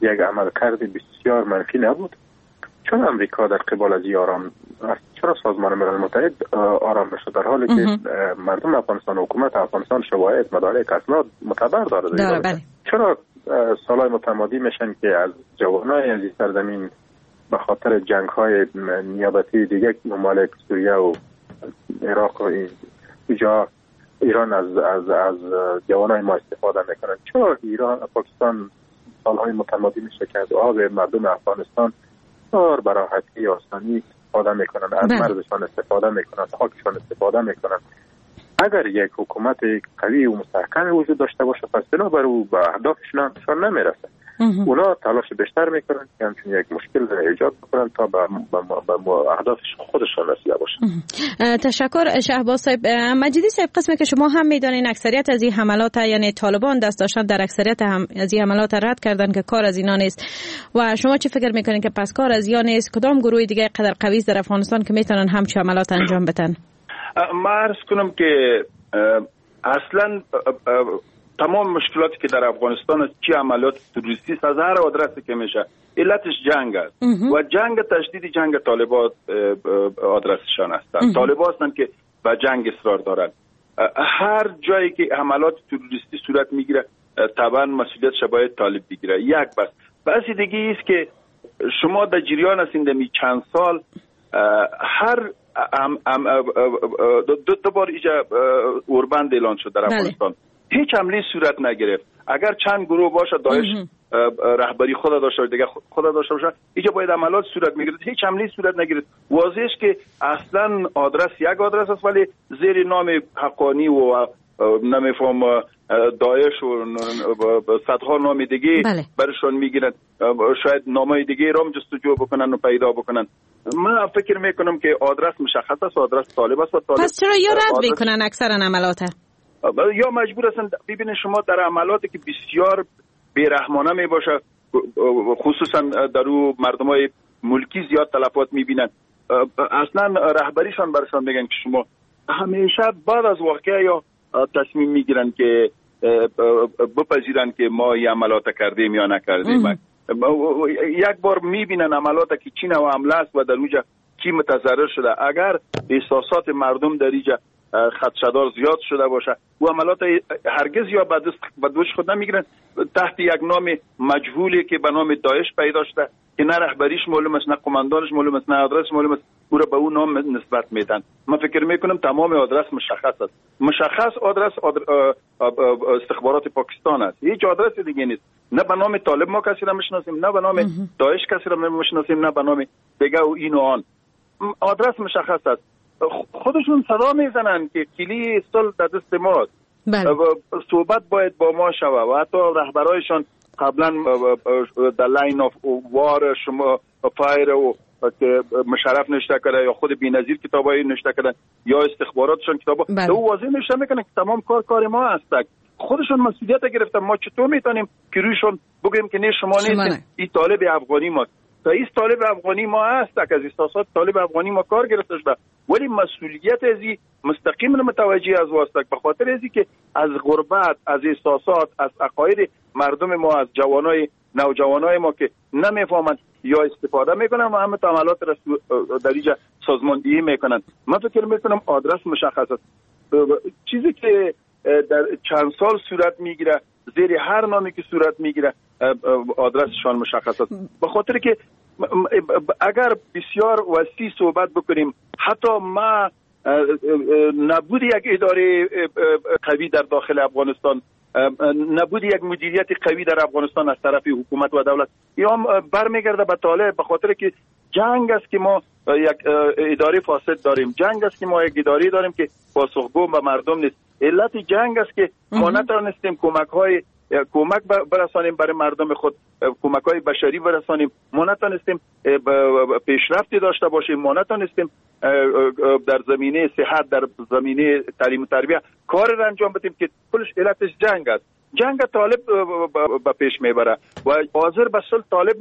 Speaker 2: یک عملکرد بسیار منفی نبود. چون امریکا در قبال از آرام چرا سازمان ملل متحد آرام نشد در حالی که مردم افغانستان و حکومت افغانستان شواهد مدارک اسناد معتبر داره؟
Speaker 7: داره بله.
Speaker 2: چرا سالهای متمادی میشن که از جوانای از این سرزمین به خاطر جنگ های نیابتی دیگه ممالک سوریه و عراق و اینجا ایران از از از جوانای ما استفاده میکنن؟ چرا ایران پاکستان سالهای متمادی میشه که از آب مردم افغانستان بسیار براحتی آسانی استفاده میکنن، از مردشان استفاده میکنن، از خاکشان استفاده میکنن؟ اگر یک حکومت قوی و مستحکم وجود داشته باشه پس بنابر او به اهدافشان نمیرسه. اونا تلاش بیشتر میکنن که همچون یک مشکل ایجاد بکنن تا به اهداف خودشان رسیده باشن.
Speaker 7: تشکر شهباز صاحب. مجیدی صاحب، قسمی که شما هم میدانین اکثریت از این حملات، یعنی طالبان دست داشتن در اکثریت هم از این حملات رد کردن که کار از اینا نیست، و شما چه فکر میکنین که پس کار از اینا نیست؟ کدام گروه دیگه قدر قوی در افغانستان که میتونن همچین حملات انجام بدن؟
Speaker 9: ما عرض کنم که اصلا تمام مشکلاتی که در افغانستان است، چی عملیات تروریستی از هر آدرسی که میشه، علتش جنگ است و جنگ تشدید جنگ طالبان آدرسشان هستند. طالبان هستند که به جنگ اصرار دارند. هر جایی که حملات تروریستی صورت میگیره طبعا مسئولیتش باید طالب بگیره. یک بس بس دیگه است که شما در جریان هستید می چند سال هر ام ام دو, دو بار ایجا اوربند اعلان شد در افغانستان، هیچ حمله صورت نگرفت. اگر چند گروه باشه داعش رهبری خود داشته دیگه خود داشته باشه، اینجا باید عملیات صورت میگرفت، هیچ حمله صورت نگرفت. واضحه که اصلا آدرس یک آدرس است ولی زیر نام حقانی و نمیفهم داعش و صدها نام دیگه بله. برشان میگیرن، شاید نامای دیگه را جستجو بکنن و پیدا بکنن. من فکر میکنم که آدرس مشخص است، آدرس طالب است و طالب.
Speaker 7: پس چرا یا رد میکنن اکثرا عملات؟
Speaker 9: یا مجبور هستن. ببینید شما در عملاتی که بسیار بیرحمانه می باشه، خصوصا در او مردمای ملکی زیاد تلفات میبینن، اصلا رهبریشان برشان میگن که شما همیشه بعد از واقعه یا تصمیم میگیرن که بپذیرن که ما این عملات کردیم یا نکردیم. یک بار میبینن عملات که چی نوع عمله است و در اونجا کی متضرر شده. اگر احساسات مردم در اینجا خدشه‌دار زیاد شده باشه و عملات هرگز یا به دوش خود نمیگیرن، تحت یک نام مجهولی که به نام داعش پیدا شده که نه رهبریش معلوم است، نه قماندانش معلوم است، نه آدرس معلوم است، او را به اون نام نسبت میدن. من فکر میکنم تمام آدرس مشخص است. مشخص آدرس استخبارات پاکستان است، هیچ آدرس دیگه نیست. نه به نام طالب ما کسی را میشناسیم، نه به نام داعش کسی را میشناسیم، نه به نام دیگه و این و آن. آدرس مشخص است. خودشون صدا میزنن که کلی صلح در دست ماست. بله. صحبت باید با ما شوه و حتی رهبرایشان قبلا در لاین آف وار شما فایر و که مشرف نشته کرده یا خود بی‌نظیر کتابایی نشته کردن یا استخباراتشان کتابا بله. دو واضح نشته میکنن که تمام کار کار ما هست. خودشون مسئولیت گرفتن. ما چطور میتونیم که رویشون بگیم که نه شما نیستید، این طالب افغانی ما رئیس طالب افغانی ما هست، که از احساسات طالب افغانی ما کار گرفته شده، ولی مسئولیت ازی مستقیما متوجه از واسطه به خاطر ازی که از غربت، از احساسات، از عقاید مردم ما، از جوانای نوجوانای ما که نمیفهمند یا استفاده میکنن و همه عملات را در اینجا سازماندهی میکنن. من فکر میکنم آدرس مشخص است. چیزی که در چند سال صورت میگیره، زیر هر نامی که صورت میگیره آدرسشان مشخص است. به خاطر که اگر بسیار وسیع صحبت بکنیم، حتی ما نبود یک اداره قوی در داخل افغانستان، نبود یک مدیریت قوی در افغانستان از طرف حکومت و دولت، یا برمیگرده به طالب. به خاطر که جنگ است که ما یک اداره فاسد داریم، جنگ است که ما یک اداره داریم که پاسخگو به مردم نیست. علت جنگ است که ما نتوانستیم کمک های کمک برسانیم برای مردم خود، کمک های بشری برسانیم، ما نتوانستیم پیشرفتی داشته باشیم، ما نتوانستیم در زمینه صحت، در زمینه تعلیم و تربیت کار را انجام بدیم که کلش علتش جنگ است. جنگ طالب به پیش میبره و حاضر به صلح طالب نیست.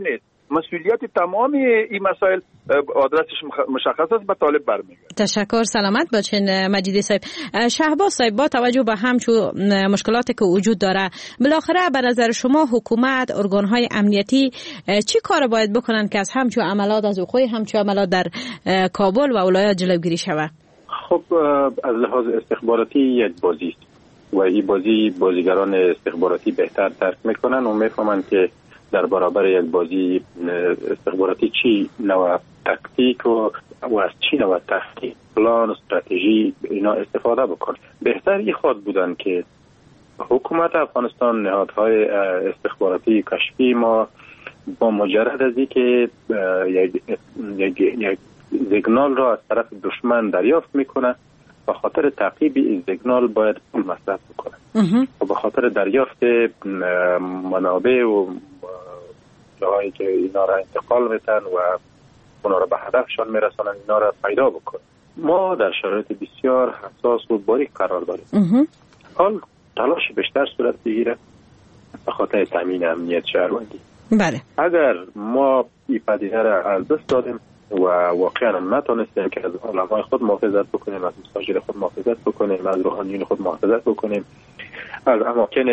Speaker 9: مسئولیت تمام این مسائل آدرسش مشخص است، به طالب برمیگرده.
Speaker 7: تشکر، سلامت باشین مجیدی صاحب. شهباز صاحب، با توجه به همچو مشکلاتی که وجود داره، بالاخره به نظر شما حکومت، ارگان‌های امنیتی چی کار باید بکنن که از همچو عملات، از وقوع همچو عملات در کابل و ولایات جلوگیری شود؟
Speaker 2: خب از لحاظ استخباراتی یک بازی است و این بازی بازیگران استخباراتی بهتر درک میکنن و میفهمن که در برابر یک بازی استخباراتی چی نوع تکتیک و, و از چی نوع تحقیق، پلان، استراتژی اینا استفاده بکن. بهتر این خود بودن که حکومت افغانستان، نهادهای استخباراتی کشفی ما با مجرد از این که یک, یک, یک سیگنال را از طرف دشمن دریافت میکنه، به خاطر تعقیب این سیگنال باید پول مصرف بکنه و به خاطر دریافت منابع و جاهایی که اینا را انتقال میتن و اونا را به هدفشان میرسانن اینا را پیدا بکنه. ما در شرایط بسیار حساس و باریک قرار داریم. حال تلاش بیشتر صورت بگیره به خاطر تامین امنیت شهروندی.
Speaker 7: بله.
Speaker 2: اگر ما این پدیده را از دست دادیم و واقعا نتونستیم که از علمای خود محافظت بکنیم، از مساجد خود محافظت بکنیم، از روحانیون خود محافظت بکنیم، از اماکن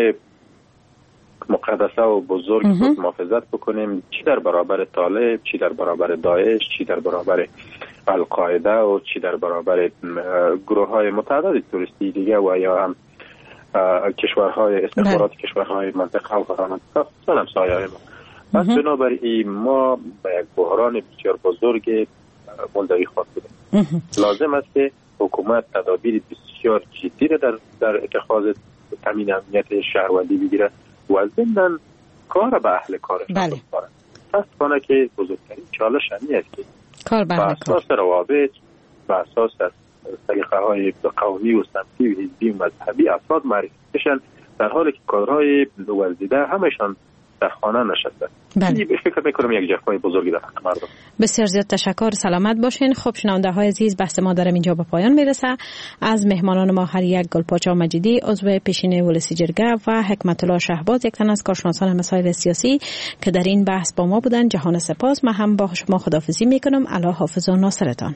Speaker 2: مقدسه و بزرگ خود محافظت بکنیم، چی در برابر طالب، چی در برابر داعش، چی در برابر القاعده و چی در برابر گروه های متعدد توریستی دیگه و یا هم کشورهای استخبارات کشورهای منطقه و فرامنطقه سنم سایه های ما. پس بنابراین ما به یک بحران بسیار بزرگ ملدوی خواهد بودیم. لازم است که حکومت تدابیر بسیار جدی را در, در اتخاذ تامین امنیت شهروندی بگیره و ضمن کار به اهل کارش بکنه. پس کنه که بزرگترین چالش همین است که
Speaker 7: کار به
Speaker 2: اساس روابط، به اساس سلیقه های قومی و سمتی و حزبی و مذهبی افراد معرفی بشن، در حالی که کارهای ورزیده همشان در خانه نشسته.
Speaker 7: بله.
Speaker 2: فکر میکنم یک جفای بزرگی در حق مردم.
Speaker 7: بسیار زیاد تشکر، سلامت باشین. خب شنونده های عزیز، بحث ما در اینجا به پایان میرسه. از مهمانان ما هر یک گلپاچا مجیدی عضو پیشین ولسی جرگه و حکمت الله شهباز، یک تن از کارشناسان مسائل سیاسی که در این بحث با ما بودن، جهان سپاس. من هم با شما خداحافظی میکنم. الله حافظ و ناصرتان.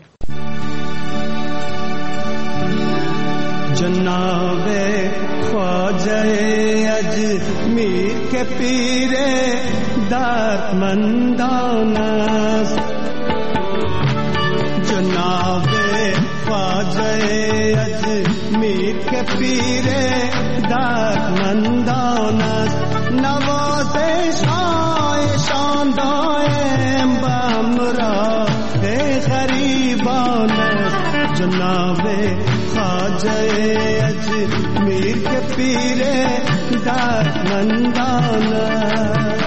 Speaker 6: جناب خواجه اجمیر کے پیر دردمندان است، جناب خواجه اجمیر کے پیر دردمندان است، نوازش هایشان دائم به همراه غریبان است، جناب خواجه اجمیر کے پیر دردمندان است.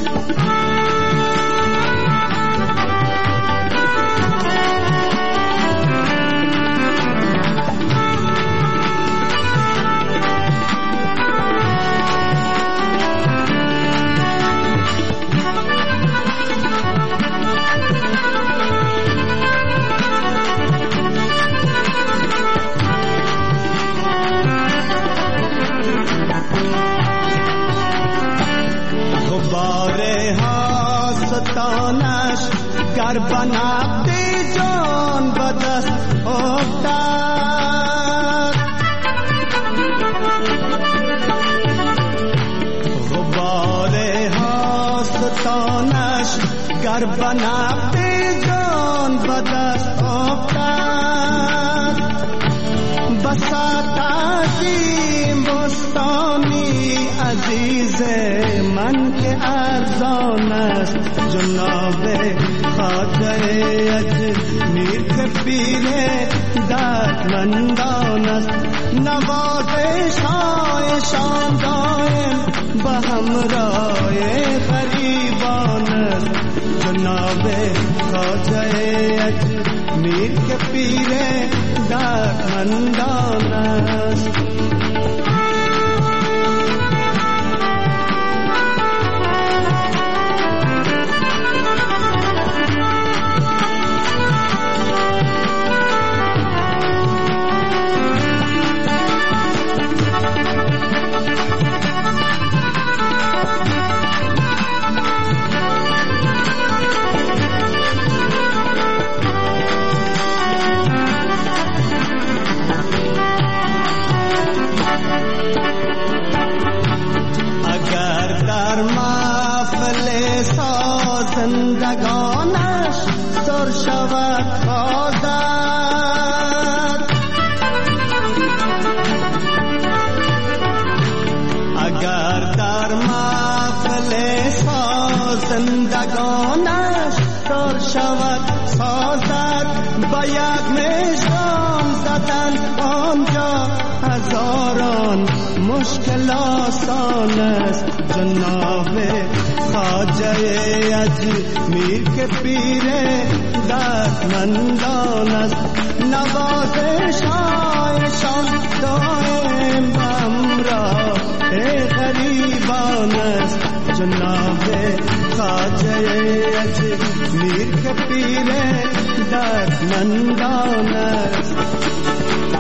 Speaker 6: ستانش گر بنابدی جان بدست افتاد، غبار ستانش گر بنابدی جان بدست افتاد، بساط عظیم بستانی عزیز من که ارزان است، جناب خواجه اجمیر کے پیر دردمندان است، نوازش هایشان دائم به همراه غریبان است، جناب خواجه اجمیر کے پیر دردمندان است. زندگانش سر شود بازد. اگر در محفل سازندگانش سر شود سازد، با یک مژگان زدن آنجا هزاران مشکل آسان است. جناب خواجه اجمیر که پیر دردمندان است، نوازش هایشان دائم همراه غریبان است. جناب خواجه اجمیر که پیر دردمندان است.